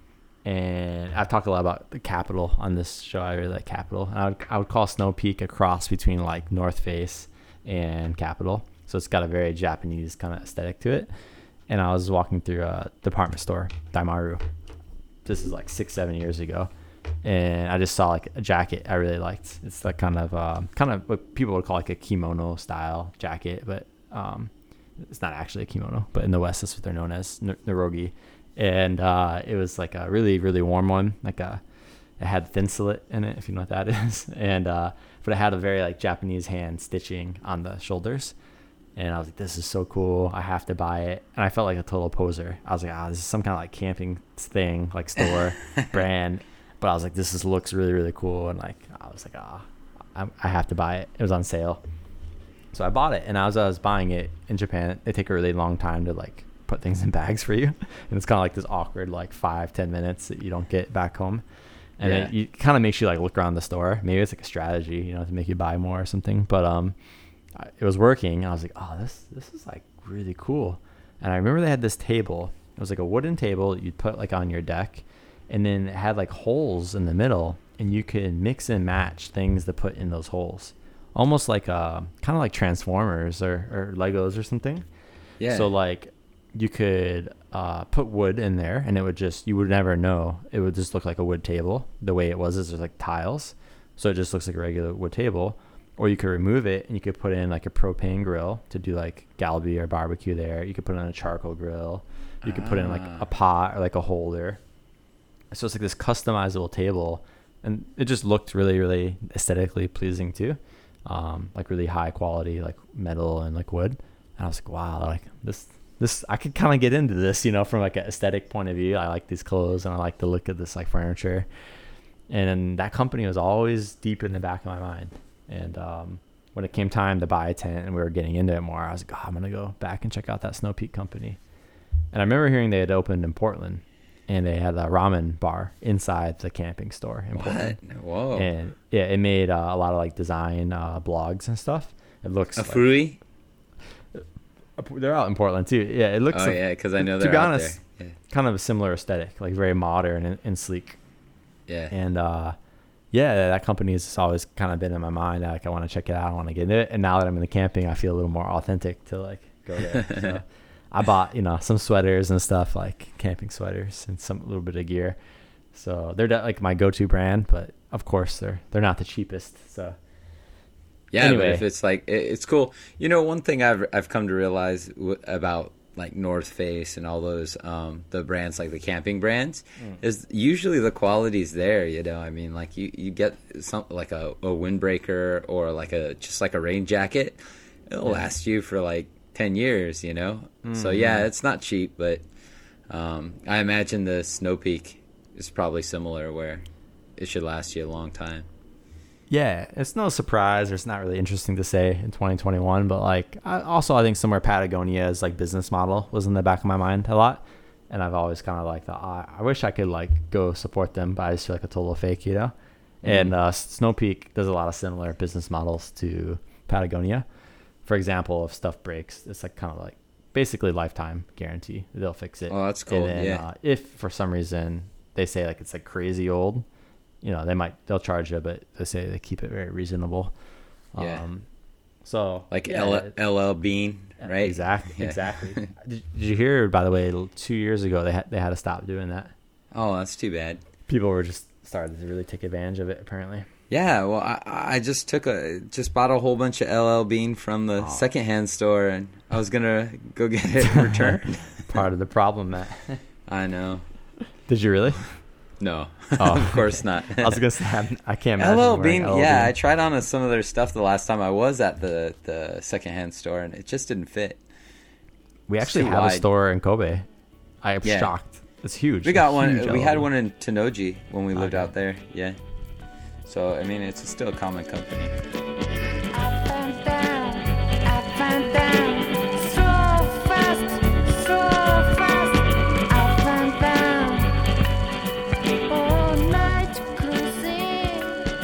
and I've talked a lot about the Capital on this show. I really like Capital. And I would I would call Snow Peak a cross between like North Face and Capital. So it's got a very Japanese kind of aesthetic to it. And I was walking through a department store, Daimaru. This is like six, seven years ago. And I just saw like a jacket I really liked. It's like kind of, um, kind of what people would call like a kimono style jacket, but um, it's not actually a kimono, but in the West, that's what they're known as, n- Narogi. And uh, it was like a really, really warm one. Like a, it had thin slit in it, if you know what that is. And, uh, but it had a very like Japanese hand stitching on the shoulders. And I was like, this is so cool. I have to buy it. And I felt like a total poser. I was like, ah, this is some kind of like camping thing, like store brand. But I was like, this is, looks really, really cool. And like, I was like, ah, I, I have to buy it. It was on sale. So I bought it. And as I was buying it in Japan, they take a really long time to like put things in bags for you. And it's kind of like this awkward, like five, ten minutes that you don't get back home. And Yeah. it, it kind of makes you like look around the store. Maybe it's like a strategy, you know, to make you buy more or something. But, um, it was working. I was like, oh, this this is like really cool. And I remember they had this table. It was like a wooden table that you'd put like on your deck, and then it had like holes in the middle, and you could mix and match things to put in those holes, almost like uh kind of like Transformers or, or Legos or something. Yeah. So like you could uh put wood in there, and it would just, you would never know. It would just look like a wood table. The way it was is there's like tiles. so it just looks like a regular wood table. Or you could remove it and you could put in like a propane grill to do like galbi or barbecue there. You could put in a charcoal grill. You could put in like a pot or like a holder. So it's like this customizable table, and it just looked really, really aesthetically pleasing too. Um, like really high quality, like metal and like wood. And I was like, wow, like this, this, I could kind of get into this, you know, from like an aesthetic point of view. I like these clothes and I like the look of this like furniture. And that company was always deep in the back of my mind. And um, when it came time to buy a tent and we were getting into it more, I was like, oh, I'm going to go back and check out that Snow Peak company. And I remember hearing they had opened in Portland, and they had a ramen bar inside the camping store in What? Portland. Whoa. And yeah, it made uh, a lot of like design uh, blogs and stuff. It looks A like, Fui? they're out in Portland too. Yeah, it looks Oh, like, yeah, because I know to they're be out honest, there. kind of a similar aesthetic, like very modern and, and sleek. Yeah. yeah. And uh, yeah, that company has always kind of been in my mind. Like, I want to check it out. I want to get into it. And now that I'm in the camping, I feel a little more authentic to like go there. So I bought, you know, some sweaters and stuff, like camping sweaters and some little bit of gear. So they're de- like my go-to brand, but of course they're they're not the cheapest. So Yeah, Anyway. but if it's like it, it's cool. You know, one thing I've I've come to realize w- about like North Face and all those um, the brands like the camping brands Mm. is usually the quality's there. You know, I mean, like you, you get something like a, a windbreaker or like a just like a rain jacket, it'll Yeah. last you for like ten years. You know, so yeah, it's not cheap, but um, I imagine the Snow Peak is probably similar where it should last you a long time. yeah, it's no surprise, or it's not really interesting to say in twenty twenty-one, but like I, also I think somewhere Patagonia's like business model was in the back of my mind a lot, and I've always kind of like thought, oh, I wish I could like go support them, but I just feel like a total fake, you know. And uh, Snow Peak does a lot of similar business models to Patagonia. For example, if stuff breaks, it's like kind of like basically lifetime guarantee. They'll fix it. Oh, that's cool. And then, Yeah. uh, if for some reason they say like it's like crazy old, you know, they might they'll charge you, but they say they keep it very reasonable. Yeah. Um, so Like yeah, L- it- LL Bean, right? Exactly. Yeah. Exactly. did, did you hear? By the way, two years ago they had they had to stop doing that. Oh, that's too bad. People were just started to really take advantage of it. Apparently. Yeah, well, I, I just took a just bought a whole bunch of L L Bean from the Oh. secondhand store, and I was gonna go get it returned. Part of the problem, Matt. I know. Did you really? No, Oh, of course not. I was gonna say I'm- I can't imagine. L L wearing Bean, L L yeah, Bean. I tried on some of their stuff the last time I was at the the secondhand store, and it just didn't fit. We it's actually too have a wide. store in Kobe. I am Yeah. shocked. It's huge. We got A one. huge We L L had Bean. one in Tenoji when we lived Okay. out there. Yeah. So I mean, it's still a common company. Up and down, up and down, so fast, so fast, up and down, all night cruising.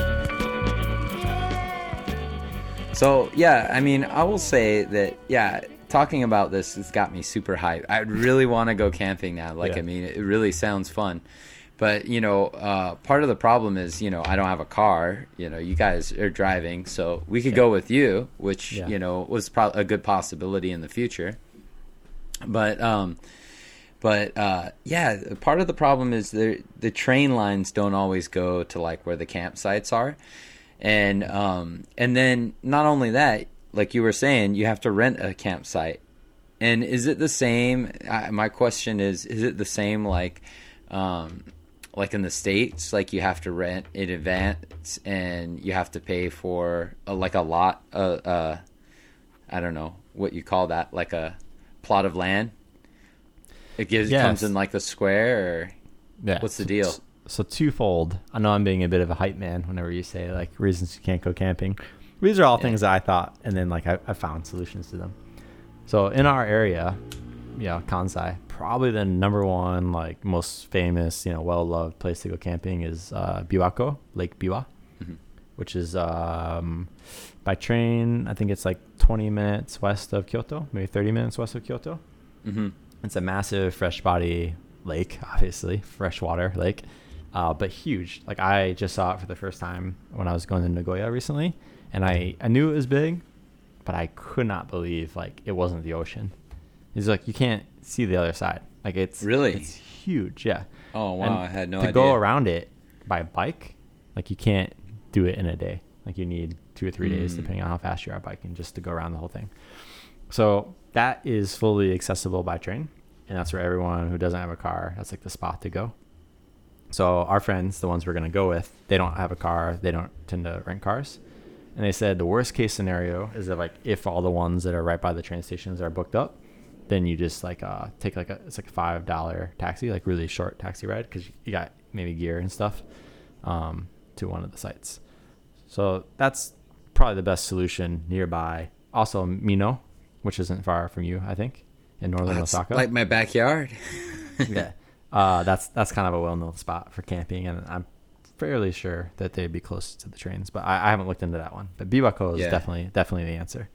Yeah. So yeah, I mean, I will say that yeah, talking about this has got me super hyped. I really want to go camping now. Like, Yeah. I mean, it really sounds fun. But you know, uh, part of the problem is, you know, I don't have a car. You know, you guys are driving, so we could go with you, which Yeah. you know was pro- a good possibility in the future. But um, but uh, yeah, part of the problem is the the train lines don't always go to like where the campsites are, and um, and then not only that, like you were saying, you have to rent a campsite. And is it the same? Uh, my question is: is it the same like? Um, like in the States, like you have to rent in advance and you have to pay for a, like a lot, uh, uh, I don't know what you call that, like a plot of land. It gives Yes. comes in like the square, or Yeah. what's the So- deal? So twofold. I know I'm being a bit of a hype man whenever you say like reasons you can't go camping. These are all Yeah. things that I thought, and then like I, I found solutions to them. So in our area, yeah, Kansai, probably the number one like most famous, you know, well loved place to go camping is uh, Biwako, Lake Biwa, Mhm. which is um, by train. I think it's like twenty minutes west of Kyoto, maybe thirty minutes west of Kyoto. Mm-hmm. It's a massive fresh body lake, obviously freshwater lake, uh, but huge. Like I just saw it for the first time when I was going to Nagoya recently, and I, I knew it was big, but I could not believe like it wasn't the ocean. It's like you can't see the other side. Like it's Really? it's huge. Yeah. Oh wow, And I had no to idea. go around it by bike, like you can't do it in a day. Like you need two or three Mm. days, depending on how fast you are biking, just to go around the whole thing. So that is fully accessible by train. And that's where everyone who doesn't have a car, that's like the spot to go. So our friends, the ones we're going to go with, they don't have a car. They don't tend to rent cars. And they said the worst case scenario is that like if all the ones that are right by the train stations are booked up, then you just like uh, take like a, it's like a five dollar taxi, like really short taxi ride, because you got maybe gear and stuff um, to one of the sites. So that's probably the best solution nearby. Also Mino, which isn't far from you, I think, in northern That's Osaka. like my backyard. Yeah. Uh, that's that's kind of a well-known spot for camping, and I'm fairly sure that they'd be close to the trains, but I, I haven't looked into that one. But Biwako is Yeah. definitely definitely the answer.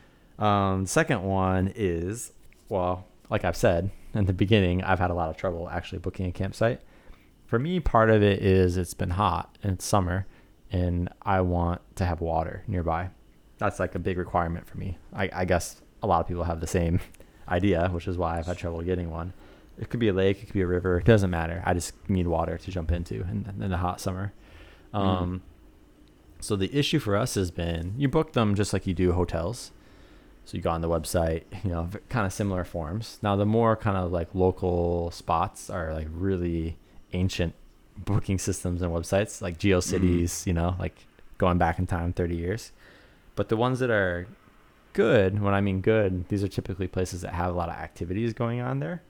Um, second one is, well, like I've said in the beginning, I've had a lot of trouble actually booking a campsite. For me, part of it is it's been hot and it's summer, and I want to have water nearby. That's like a big requirement for me. I, I guess a lot of people have the same idea, which is why I've had trouble getting one. It could be a lake, it could be a river, it doesn't matter. I just need water to jump into in, in the hot summer. Um, mm. So the issue for us has been, you book them just like you do hotels. So you go on the website, you know, kind of similar forms. Now the more kind of like local spots are like really ancient booking systems and websites, like GeoCities, mm. you know, like going back in time thirty years. But the ones that are good, when I mean good, these are typically places that have a lot of activities going on there.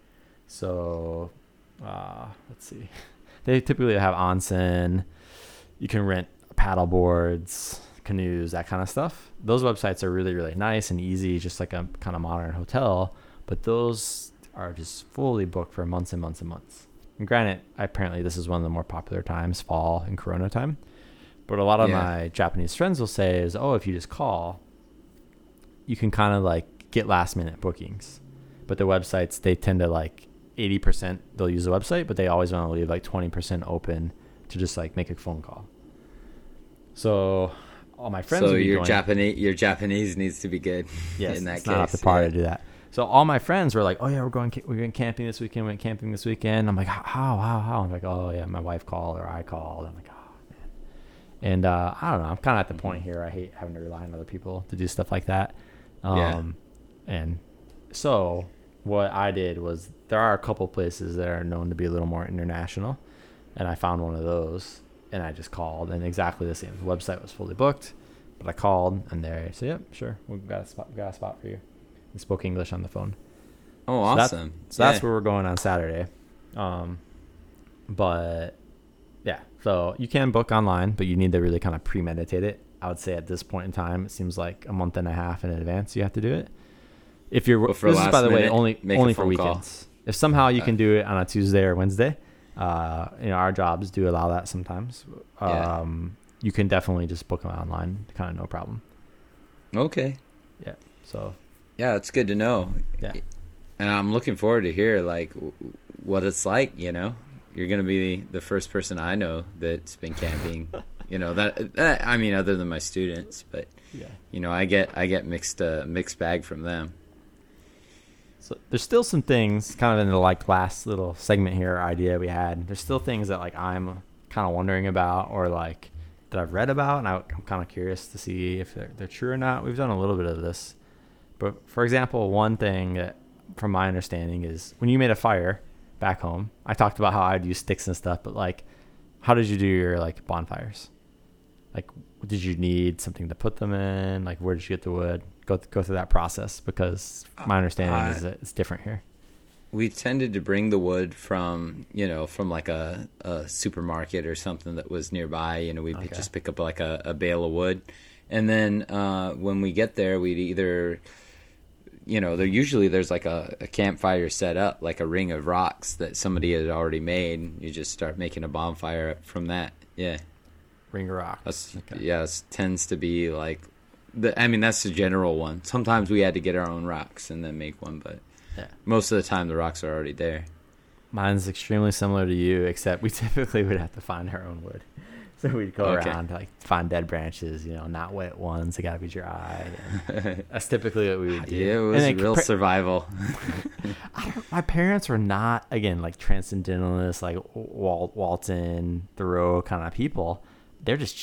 So, uh, let's see. They typically have onsen. You can rent paddle boards, canoes, that kind of stuff. Those websites are really, really nice and easy, just like a kind of modern hotel. But those are just fully booked for months and months and months. And granted, apparently this is one of the more popular times, fall and Corona time. But a lot of Yeah. my Japanese friends will say is, oh, if you just call, you can kind of like get last minute bookings. But the websites, they tend to like eighty percent they'll use the website, but they always want to leave like twenty percent open to just like make a phone call. So all my friends So will be your going, Japanese your Japanese needs to be good. yes, in that it's case. not up to par yeah. to do that. So all my friends were like, oh yeah, we're going we're going camping this weekend, we're going camping this weekend. I'm like, how, how, how? I'm like, oh yeah, my wife called or I called. I'm like, oh man. And uh, I don't know, I'm kind of at the point here, I hate having to rely on other people to do stuff like that. Um, Yeah. And so what I did was, there are a couple places that are known to be a little more international, and I found one of those, and I just called, and exactly the same. The website was fully booked, but I called, and they said, "Yep, sure, we've got a spot, we've got a spot for you." They spoke English on the phone. Oh, So that's- awesome. So that's Yeah. where we're going on Saturday. Um, but yeah, so you can book online, but you need to really kind of premeditate it. I would say at this point in time, it seems like a month and a half in advance you have to do it. If you're, But for this is by last the way, minute, only make a only for phone call. weekends. If somehow you Uh, can do it on a Tuesday or Wednesday, uh, you know, our jobs do allow that sometimes. Yeah. Um, you can definitely just book them online, kind of no problem. Okay. Yeah. So Yeah, it's good to know. yeah. And I'm looking forward to hear like w- what it's like, you know. You're going to be the first person I know that's been camping. You know, that, that I mean other than my students, but Yeah. you know, I get I get mixed uh, mixed bag from them. So there's still some things kind of in the like last little segment here idea we had. There's still things that like I'm kind of wondering about, or like that I've read about, and I, I'm kind of curious to see if they're, they're true or not. We've done a little bit of this, but for example, one thing that, from my understanding, is when you made a fire back home, I talked about how I'd use sticks and stuff, but like, how did you do your like bonfires? Like, did you need something to put them in? Like, where did you get the wood? Go th- go through that process, because my understanding Uh, is that it's different here. We tended to bring the wood from, you know, from like a, a supermarket or something that was nearby. You know, we'd Okay. just pick up like a, a bale of wood. And then uh, when we get there, we'd either, you know, there usually there's like a, a campfire set up, like a ring of rocks that somebody had already made. You just start making a bonfire from that. Yeah. Ring of rocks. That's, Okay. yeah, it tends to be like, the, I mean, that's the general one. Sometimes we had to get our own rocks and then make one, but Yeah. most of the time the rocks are already there. Mine's extremely similar to you, except we typically would have to find our own wood. So we'd go Okay. around to like find dead branches, you know, not wet ones. They gotta be dry. And that's typically what we would do. Yeah, it And was then real compar- survival. I don't, my parents were not, again, like transcendentalists, like Walt, Walton, Thoreau kind of people. They're just cheap.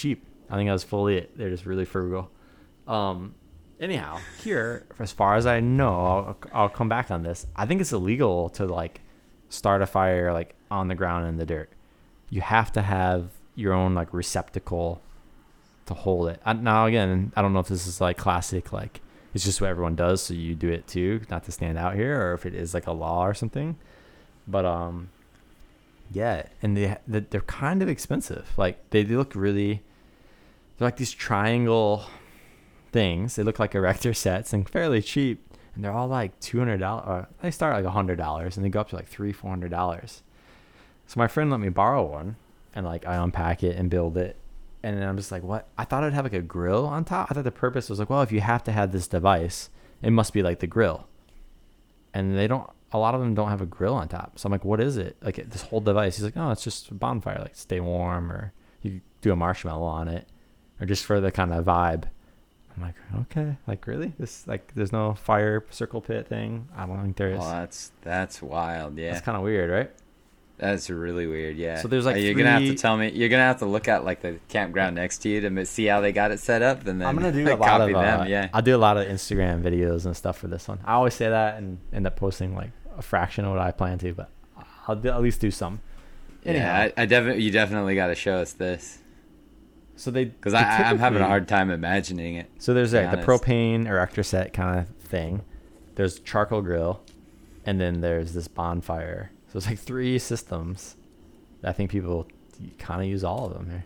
I think that was fully it. They're just really frugal. Um, anyhow, here, as far as I know, I'll, I'll come back on this. I think it's illegal to like start a fire like on the ground in the dirt. You have to have your own like receptacle to hold it. I, now again, I don't know if this is like classic, like it's just what everyone does, so you do it too, not to stand out here, or if it is like a law or something. But um, yeah, and they they're kind of expensive. Like they, they look really, they're like these triangle things. They look like erector sets and fairly cheap, and they're all like two hundred dollars. They start like a hundred dollars, and they go up to like three, four hundred dollars. So my friend let me borrow one, and like I unpack it and build it. And then I'm just like, what? I thought it'd have like a grill on top. I thought the purpose was like, well, if you have to have this device, it must be like the grill. And they don't, a lot of them don't have a grill on top. So I'm like, what is it? Like this whole device. He's like, oh, it's just a bonfire, like stay warm, or you could do a marshmallow on it, or just for the kind of vibe. I'm like, okay, like really? This, like, there's no fire circle pit thing? I don't think there is. Oh, that's, that's wild. Yeah. That's kind of weird, right? That's really weird, yeah. So there's like Uh, you're three... gonna have to tell me. You're gonna have to look at like the campground next to you to see how they got it set up, and then I'm gonna do a lot copy of uh, them. Yeah, I'll do a lot of Instagram videos and stuff for this one. I always say that and end up posting like a fraction of what I plan to, but I'll do, at least do some. Anyhow, yeah. I, I definitely, you definitely got to show us this so they because they I I'm having a typically- hard time imagining it. So there's to be like the honest. propane erector set kind of thing. There's charcoal grill, and then there's this bonfire. So it's like three systems. I think people kind of use all of them here.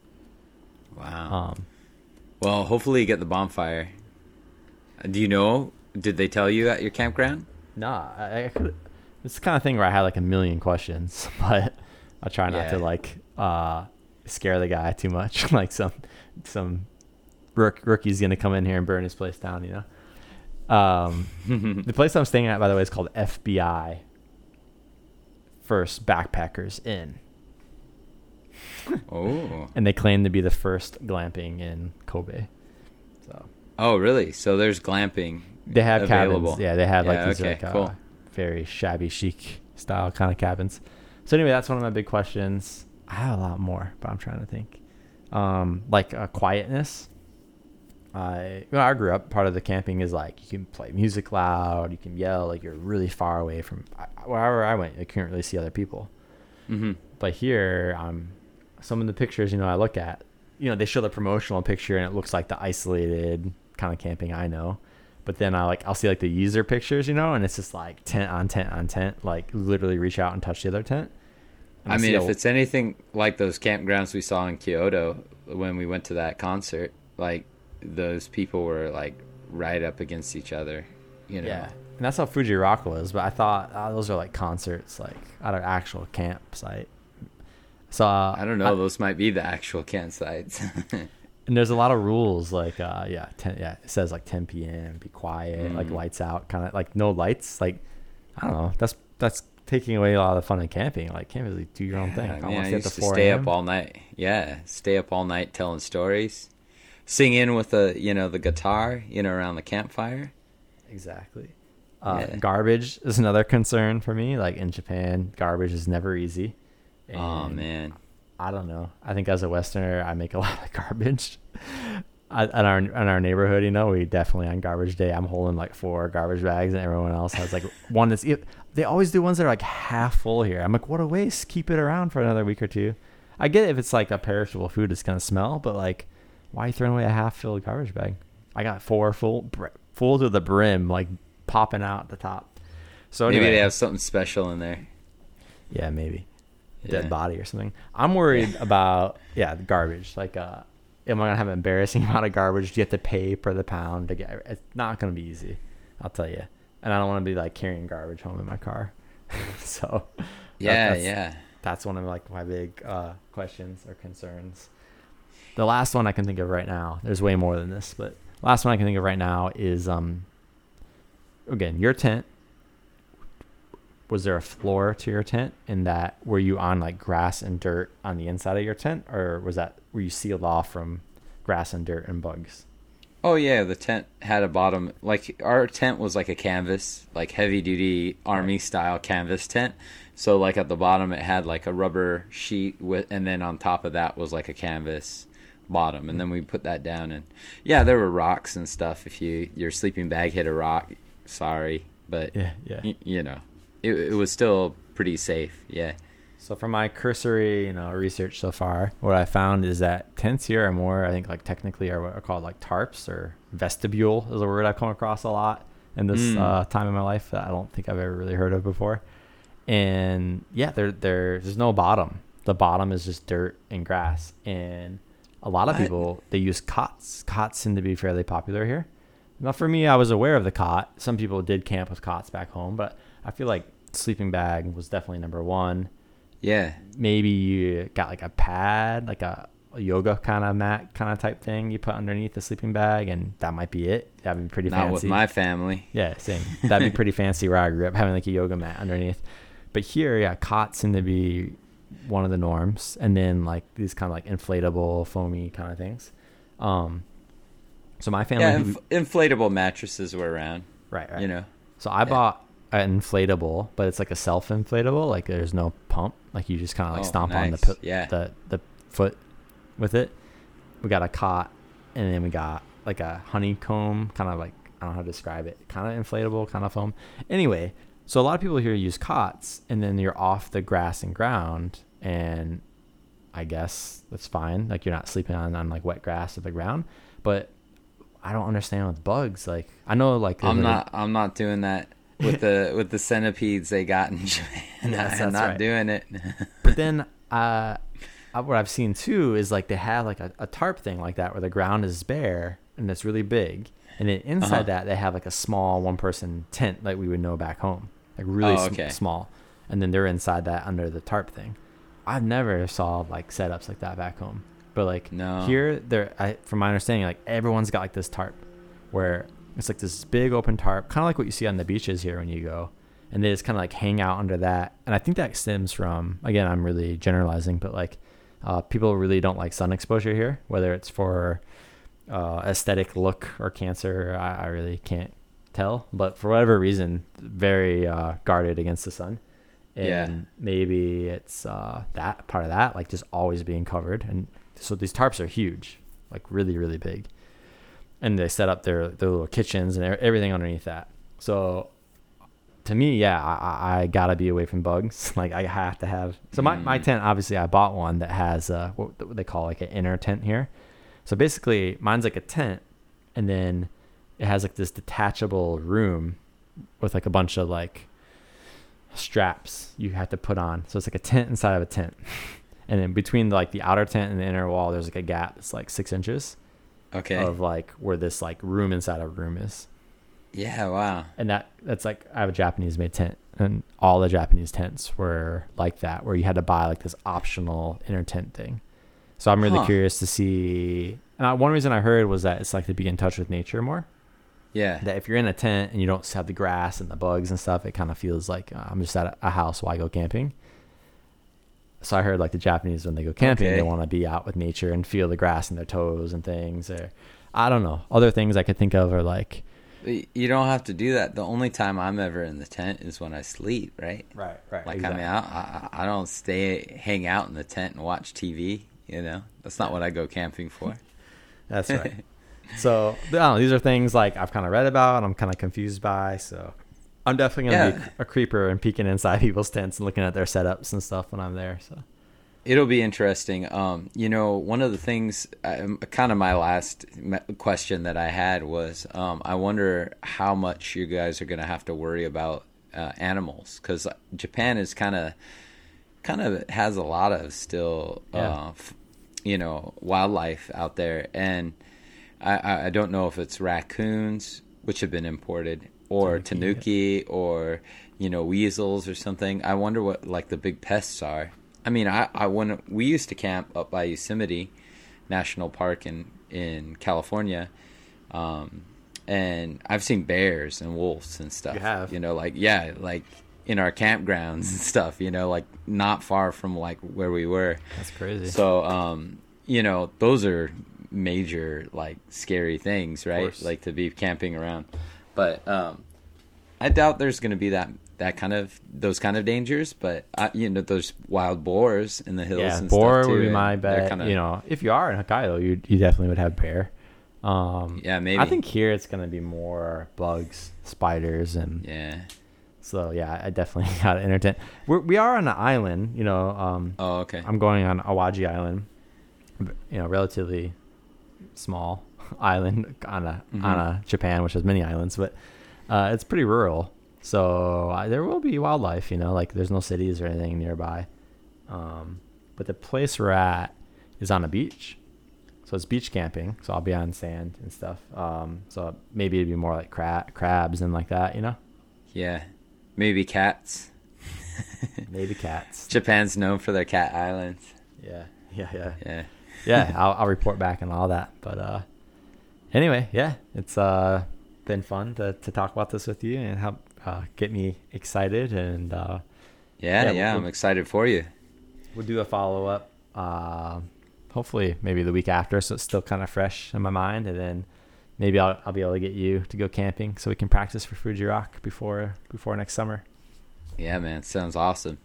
Wow. Um, Well, hopefully you get the bonfire. Uh, Do you know? Did they tell you at your campground? nah, I, I could. It's the kind of thing where I had like a million questions, but I try not to Yeah. like uh, scare the guy too much. Like some some rook, rookie's gonna come in here and burn his place down, you know. Um, the place I'm staying at, by the way, is called F B I First Backpackers Inn. Oh. And they claim to be the first glamping in Kobe. So Oh, really? So there's glamping. they have available. cabins. Yeah, they have like Yeah, these okay, like, uh, cool. very shabby chic style kind of cabins. So anyway, that's one of my big questions. I have a lot more, but I'm trying to think. Um, like uh, quietness. I when I grew up, part of the camping is like you can play music loud, you can yell, like you're really far away from I- wherever I went. I couldn't really see other people. Mm-hmm. But here, um, some of the pictures, you know, I look at, you know, they show the promotional picture and it looks like the isolated kind of camping I know. But then I like, I'll see like the user pictures, you know, and it's just like tent on tent on tent, like literally reach out and touch the other tent. And I see mean, if a- it's anything like those campgrounds we saw in Kyoto when we went to that concert, like those people were like right up against each other, you know. yeah. And that's how Fuji Rock was. But I thought oh, those are like concerts, like at an actual campsite. So uh, I don't know. those might be the actual campsites. and there's a lot of rules, like uh, yeah, ten, yeah, it says like ten p.m. be quiet, like Mm. lights out, kind of like no lights. Like I don't know, that's that's taking away a lot of the fun of camping. Like can't really do your own thing. I I mean, want I to used stay up to to four stay a.m. up all night. Yeah, stay up all night telling stories, sing in with the you know the guitar, you know, around the campfire. Exactly. Uh, Yeah. Garbage is another concern for me. Like in Japan, garbage is never easy. Oh And man. I don't know. I think as a Westerner, I make a lot of garbage. I, in our in our neighborhood, you know, we definitely on garbage day, I'm holding like four garbage bags, and everyone else has like one that's. They always do ones that are like half full here. I'm like, what a waste. Keep it around for another week or two. I get it if it's like a perishable food, it's gonna smell, but like, why are you throwing away a half filled garbage bag? I got four full, br- full to the brim, like popping out the top. So Maybe anyway, they have something special in there. yeah, maybe Yeah. dead body or something. I'm worried about yeah, the garbage. Like, uh, am I gonna have an embarrassing amount of garbage? Do you have to pay per the pound to get? It's not gonna be easy, I'll tell you. And I don't want to be like carrying garbage home in my car. so that- Yeah, that's, yeah. that's one of like my big uh, questions or concerns. The last one I can think of right now. There's way more than this, but last one I can think of right now is um. Again, your tent. Was there a floor to your tent? In that, were you on like grass and dirt on the inside of your tent, or was that were you sealed off from grass and dirt and bugs? Oh yeah, the tent had a bottom. Like our tent was like a canvas, like heavy duty army style canvas tent. So like at the bottom it had like a rubber sheet with, and then on top of that was like a canvas, bottom, and then we put that down. And yeah, there were rocks and stuff. If you your sleeping bag hit a rock, sorry, but Yeah, yeah. y- you know, it, it was still pretty safe. Yeah. So from my cursory, you know, research so far, what I found is that tents here are more, I think, like technically are what are called like tarps, or vestibule is a word I've come across a lot in this Mm. uh, time in my life that I don't think I've ever really heard of before. And yeah, there there there's no bottom. The bottom is just dirt and grass. And a lot of What? people, they use cots. Cots seem to be fairly popular here. Now, for me, I was aware of the cot. Some people did camp with cots back home, but I feel like sleeping bag was definitely number one. Yeah. Maybe you got like a pad, like a, a yoga kind of mat kind of type thing you put underneath the sleeping bag, and that might be it. That'd be pretty Not fancy. with my family. Yeah, same. That'd be pretty fancy where I grew up, having like a yoga mat underneath. But here, yeah, cots seem to be one of the norms, and then like these kind of like inflatable, foamy kind of things. Um, so my family, Yeah, who- inf- inflatable mattresses were around. right, right. You know. So I bought an inflatable, but it's like a self-inflatable. Like there's no pump. Like you just kind of like Oh, stomp on the nice. pi- Yeah. the the foot with it. We got a cot, and then we got like a honeycomb, kind of like, I don't know how to describe it. Kind of inflatable, kind of foam. Anyway, so a lot of people here use cots, and then you're off the grass and ground, and I guess that's fine. Like you're not sleeping on, on like wet grass or the ground, but I don't understand with bugs. Like I know like I'm there's a- not. I'm not doing that with the with the centipedes they got in Japan. Yes, I'm that's not right. doing it. But then uh, uh, what I've seen too is like they have like a, a tarp thing like that where the ground is bare and it's really big, and then inside Uh-huh. that they have like a small one person tent like we would know back home, like really Oh, sm- okay. small, and then they're inside that under the tarp thing. I've never saw like setups like that back home, but like No. here, there, I, from my understanding, like everyone's got like this tarp where it's like this big open tarp, kind of like what you see on the beaches here when you go, and they just kind of like hang out under that. And I think that stems from, again, I'm really generalizing, but like uh, people really don't like sun exposure here, whether it's for uh, aesthetic look or cancer. I, I really can't tell, but for whatever reason, very uh, guarded against the sun. And Yeah. maybe it's uh, that part of that, like just always being covered. And so these tarps are huge, like really, really big. And they set up their, their little kitchens and e- everything underneath that. So to me, yeah, I, I- I gotta be away from bugs. Like I have to have. So my, my Mm. tent, obviously, I bought one that has uh, what they call like an inner tent here. So basically, mine's like a tent, and then it has like this detachable room with like a bunch of like straps you have to put on. So it's like a tent inside of a tent. And then between like the outer tent and the inner wall, there's like a gap that's like six inches Okay. of like where this like room inside a room is. Yeah. Wow. And that that's like, I have a Japanese made tent, and all the Japanese tents were like that, where you had to buy like this optional inner tent thing. So I'm really Huh. curious to see. And I, one reason I heard was that it's like to be in touch with nature more. Yeah. That if you're in a tent and you don't have the grass and the bugs and stuff, it kind of feels like uh, I'm just at a, a house while I go camping. So I heard like the Japanese, when they go camping, Okay. they want to be out with nature and feel the grass in their toes and things. Or I don't know. Other things I could think of are like, You don't have to do that. The only time I'm ever in the tent is when I sleep, right? right, right. Like I mean, I, I I don't stay hang out in the tent and watch T V. You know, that's not what I go camping for. That's right. So I don't know, these are things like I've kind of read about, I'm kind of confused by. So I'm definitely gonna Yeah. be a creeper and peeking inside people's tents and looking at their setups and stuff when I'm there. So It'll be interesting. Um, you know, one of the things, um, kind of my last me- question that I had was, um, I wonder how much you guys are going to have to worry about uh, animals, because Japan is kind of, kind of has a lot of still, Yeah. uh, f- you know, wildlife out there, and I- I, I don't know if it's raccoons, which have been imported, or Tanuki, tanuki, or you know, weasels or something. I wonder what like the big pests are. I mean, I, I when we used to camp up by Yosemite National Park in in California, um, and I've seen bears and wolves and stuff. You have? You know, like yeah, like in our campgrounds and stuff. You know, like not far from like where we were. that's crazy. So, um, you know, those are major like scary things, right? course. Like to be camping around. But um, I doubt there's going to be that that kind of those kind of dangers, but uh, you know, there's wild boars in the hills. Yeah, and boar stuff too, would be and my they're bet. kinda- You know, if you are in Hokkaido, you you definitely would have bear. Um, Yeah, maybe. I think here it's gonna be more bugs, spiders, and Yeah. so yeah, I definitely got to entertain. We're, we are on an island, you know. Um, Oh, okay. I'm going on Awaji Island, you know, relatively small island on a Mhm. on a Japan, which has many islands, but uh, it's pretty rural. So uh, there will be wildlife, you know, like there's no cities or anything nearby. Um, but the place we're at is on a beach, so it's beach camping. So I'll be on sand and stuff. Um, so maybe it'd be more like cra- crabs and like that, you know. Yeah. Maybe cats. Maybe cats. Japan's known for their cat islands. Yeah, yeah, yeah. Yeah. Yeah, I'll, I'll report back and all that. But uh, anyway, yeah, it's uh, been fun to, to talk about this with you and help uh, get me excited. And uh, Yeah, Yeah, yeah, we'll- I'm excited for you. we'll do a follow up. Uh, hopefully, maybe the week after, so it's still kind of fresh in my mind. And then maybe I'll I'll be able to get you to go camping so we can practice for Fuji Rock before before next summer. Yeah, man, sounds awesome.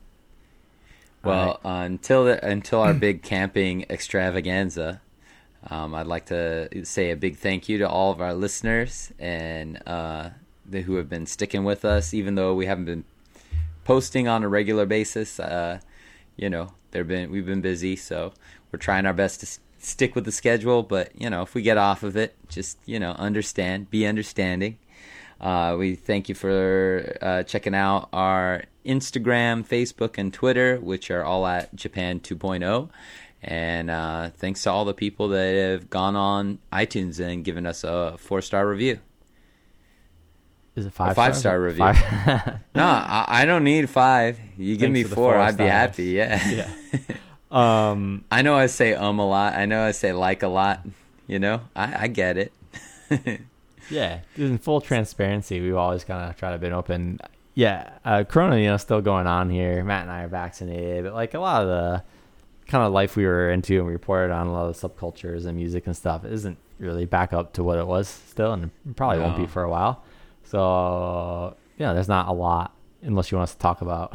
All Well, uh, until the, until our big camping extravaganza, um, I'd like to say a big thank you to all of our listeners and uh, the, who have been sticking with us, even though we haven't been posting on a regular basis. Uh, you know, they've been we've been busy, so we're trying our best to s- stick with the schedule. But you know, if we get off of it, just you know, understand, be understanding. Uh, we thank you for uh, checking out our Instagram, Facebook, and Twitter, which are all at Japan 2.0. And uh, thanks to all the people that have gone on iTunes and given us a four-star review. Is it A five five-star stars? review. Five? No, I, I don't need five. You give Thanks me for the four, four I'd be stars. happy. Yeah. Yeah. um, I know I say um a lot. I know I say like a lot. You know, I, I get it. Yeah, in full transparency, we've always kind of tried to been open. Yeah, uh, Corona, you know, still going on here. Matt and I are vaccinated, but like a lot of the kind of life we were into and we reported on, a lot of the subcultures and music and stuff isn't really back up to what it was still, and it probably won't be No. for a while. So yeah, there's not a lot unless you want us to talk about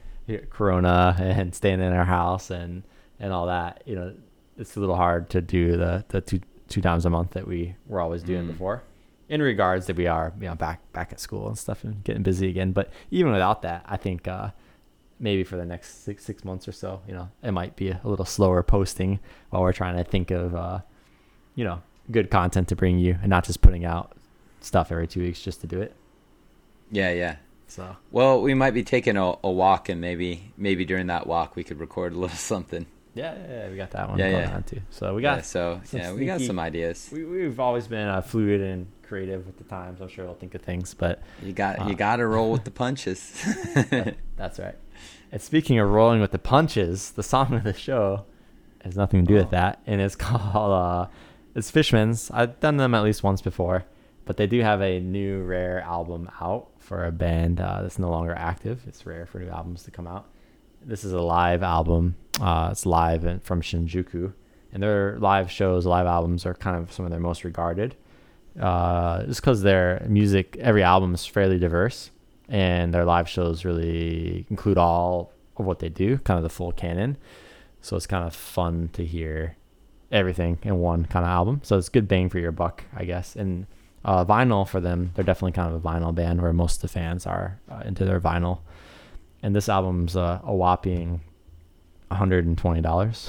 Corona and staying in our house and and all that. You know, it's a little hard to do the the two two times a month that we were always doing Mm. before. In regards that we are, you know, back back at school and stuff and getting busy again. But even without that, I think uh, maybe for the next six six months or so, you know, it might be a little slower posting while we're trying to think of, uh, you know, good content to bring you and not just putting out stuff every two weeks just to do it. Yeah, yeah. So Well, we might be taking a, a walk, and maybe maybe during that walk we could record a little something. yeah, yeah, yeah, we got that one Yeah, going yeah. on too. So we got Yeah, so some yeah, we got sneaky- some ideas. we we've always been uh, fluid and creative with the times. I'm sure we'll think of things, but You got Uh, you got to roll with the punches. that's right. And speaking of rolling with the punches, the song of the show has nothing to do with Oh. that, and it's called uh, it's Fishman's. I've done them at least once before, but they do have a new rare album out for a band uh, that's no longer active. It's rare for new albums to come out. This is a live album. Uh, it's live in, from Shinjuku, and their live shows, live albums are kind of some of their most regarded. Uh, just because their music, every album is fairly diverse, and their live shows really include all of what they do, kind of the full canon. So it's kind of fun to hear everything in one kind of album. So it's good bang for your buck, I guess. And uh, vinyl for them, they're definitely kind of a vinyl band where most of the fans are uh, into their vinyl. And this album's uh, a whopping one hundred twenty dollars.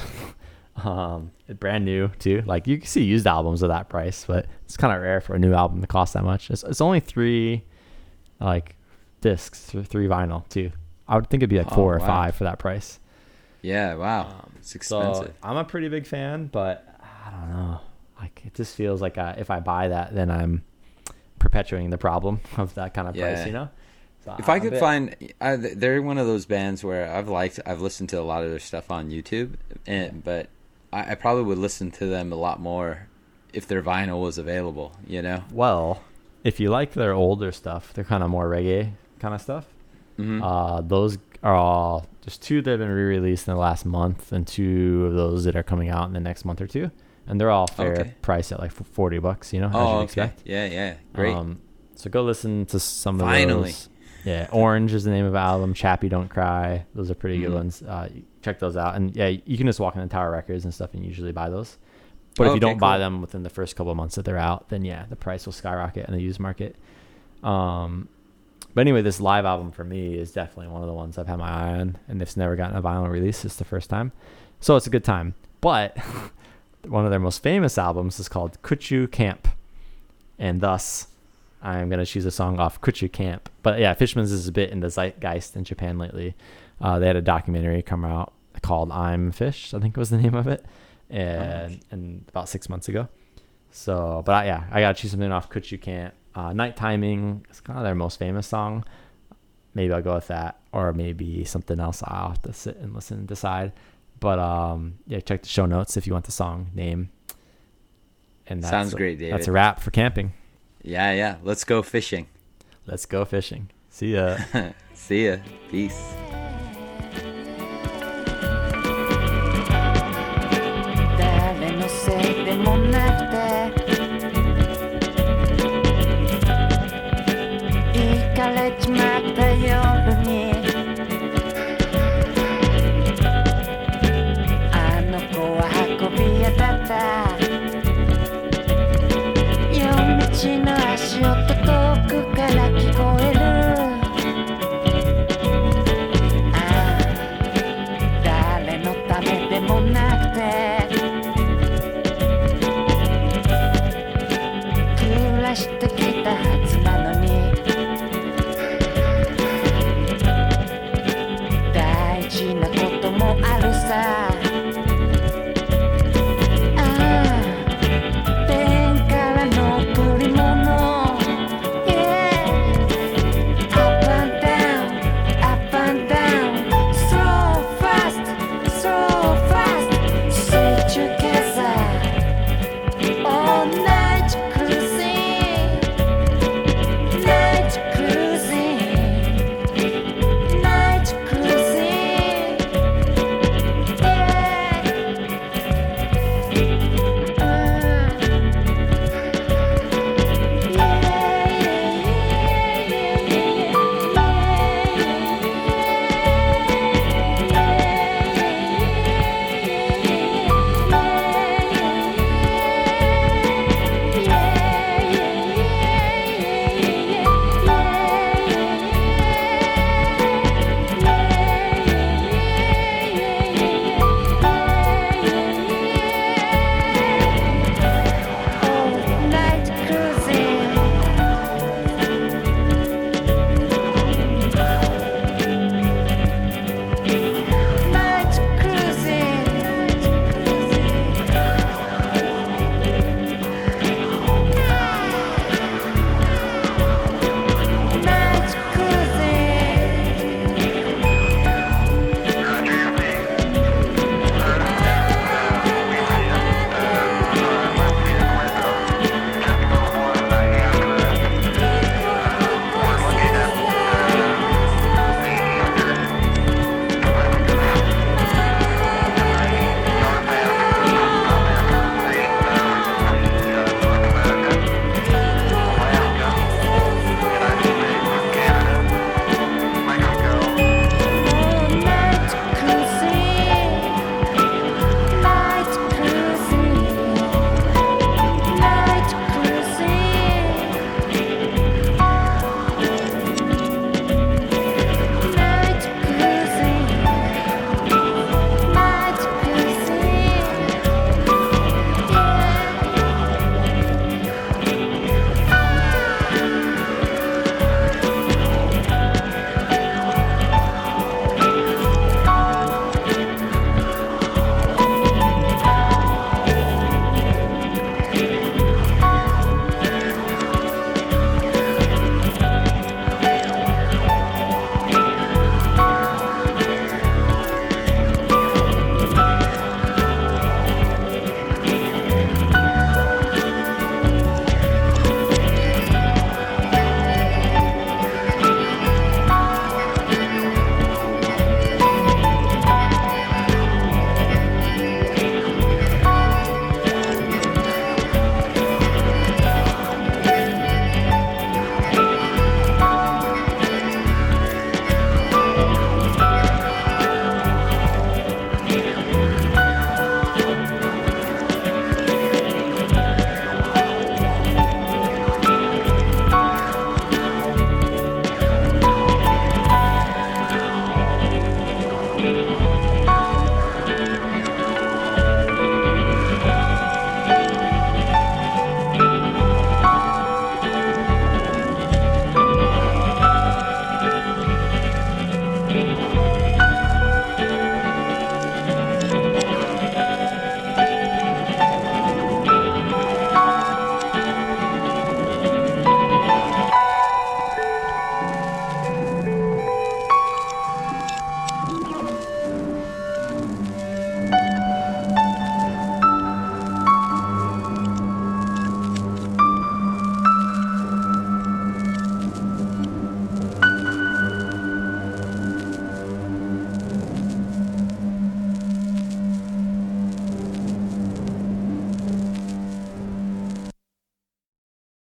um, brand new too. Like you can see used albums of that price, but it's kind of rare for a new album to cost that much. It's, it's only three like discs, th- three vinyl too. I would think it'd be like Oh, four or wow. five for that price. Yeah, wow, Um, it's So expensive. I'm a pretty big fan, but I don't know. Like it just feels like uh, if I buy that, then I'm perpetuating the problem of that kind of Yeah. price, you know. So If I I'm a could bit- find, I, they're one of those bands where I've liked, I've listened to a lot of their stuff on YouTube, and but I, I probably would listen to them a lot more if their vinyl was available. You know. well, if you like their older stuff, they're kind of more reggae kind of stuff. Mhm. Uh, those are all there's two that have been re-released in the last month, and two of those that are coming out in the next month or two, and they're all fair Okay. price at like forty bucks. You know, as oh, you'd okay. expect. Yeah, yeah, great. Um, So go listen to some of Finally. those. Yeah, Orange is the name of the album. Chappie Don't Cry. Those are pretty good Mhm. ones. Uh, check those out. And yeah, you can just walk into Tower Records and stuff and usually buy those. But if you Okay, don't buy cool. them within the first couple of months that they're out, then yeah, the price will skyrocket in the used market. Um, but anyway, this live album for me is definitely one of the ones I've had my eye on, and it's never gotten a vinyl release. It's the first time, so it's a good time. But one of their most famous albums is called Kuchu Camp, and thus I'm gonna choose a song off Kuchu Camp. But yeah, Fishman's is a bit in the zeitgeist in Japan lately. Uh, they had a documentary come out called I'm Fish, I think was the name of it, and and about six months ago. So, but I, yeah, I gotta choose something off Kuchu Camp. Uh, Night Timing is kind of their most famous song. Maybe I'll go with that, or maybe something else. I'll have to sit and listen and decide. But um, yeah, check the show notes if you want the song name. And that's Sounds a, great, David. That's a wrap for camping. Yeah, yeah. Let's go fishing. Let's go fishing. See ya. See ya. Peace. 誰のせいでもなくて行かれちまった夜にあの子は運び屋だった夜道の足音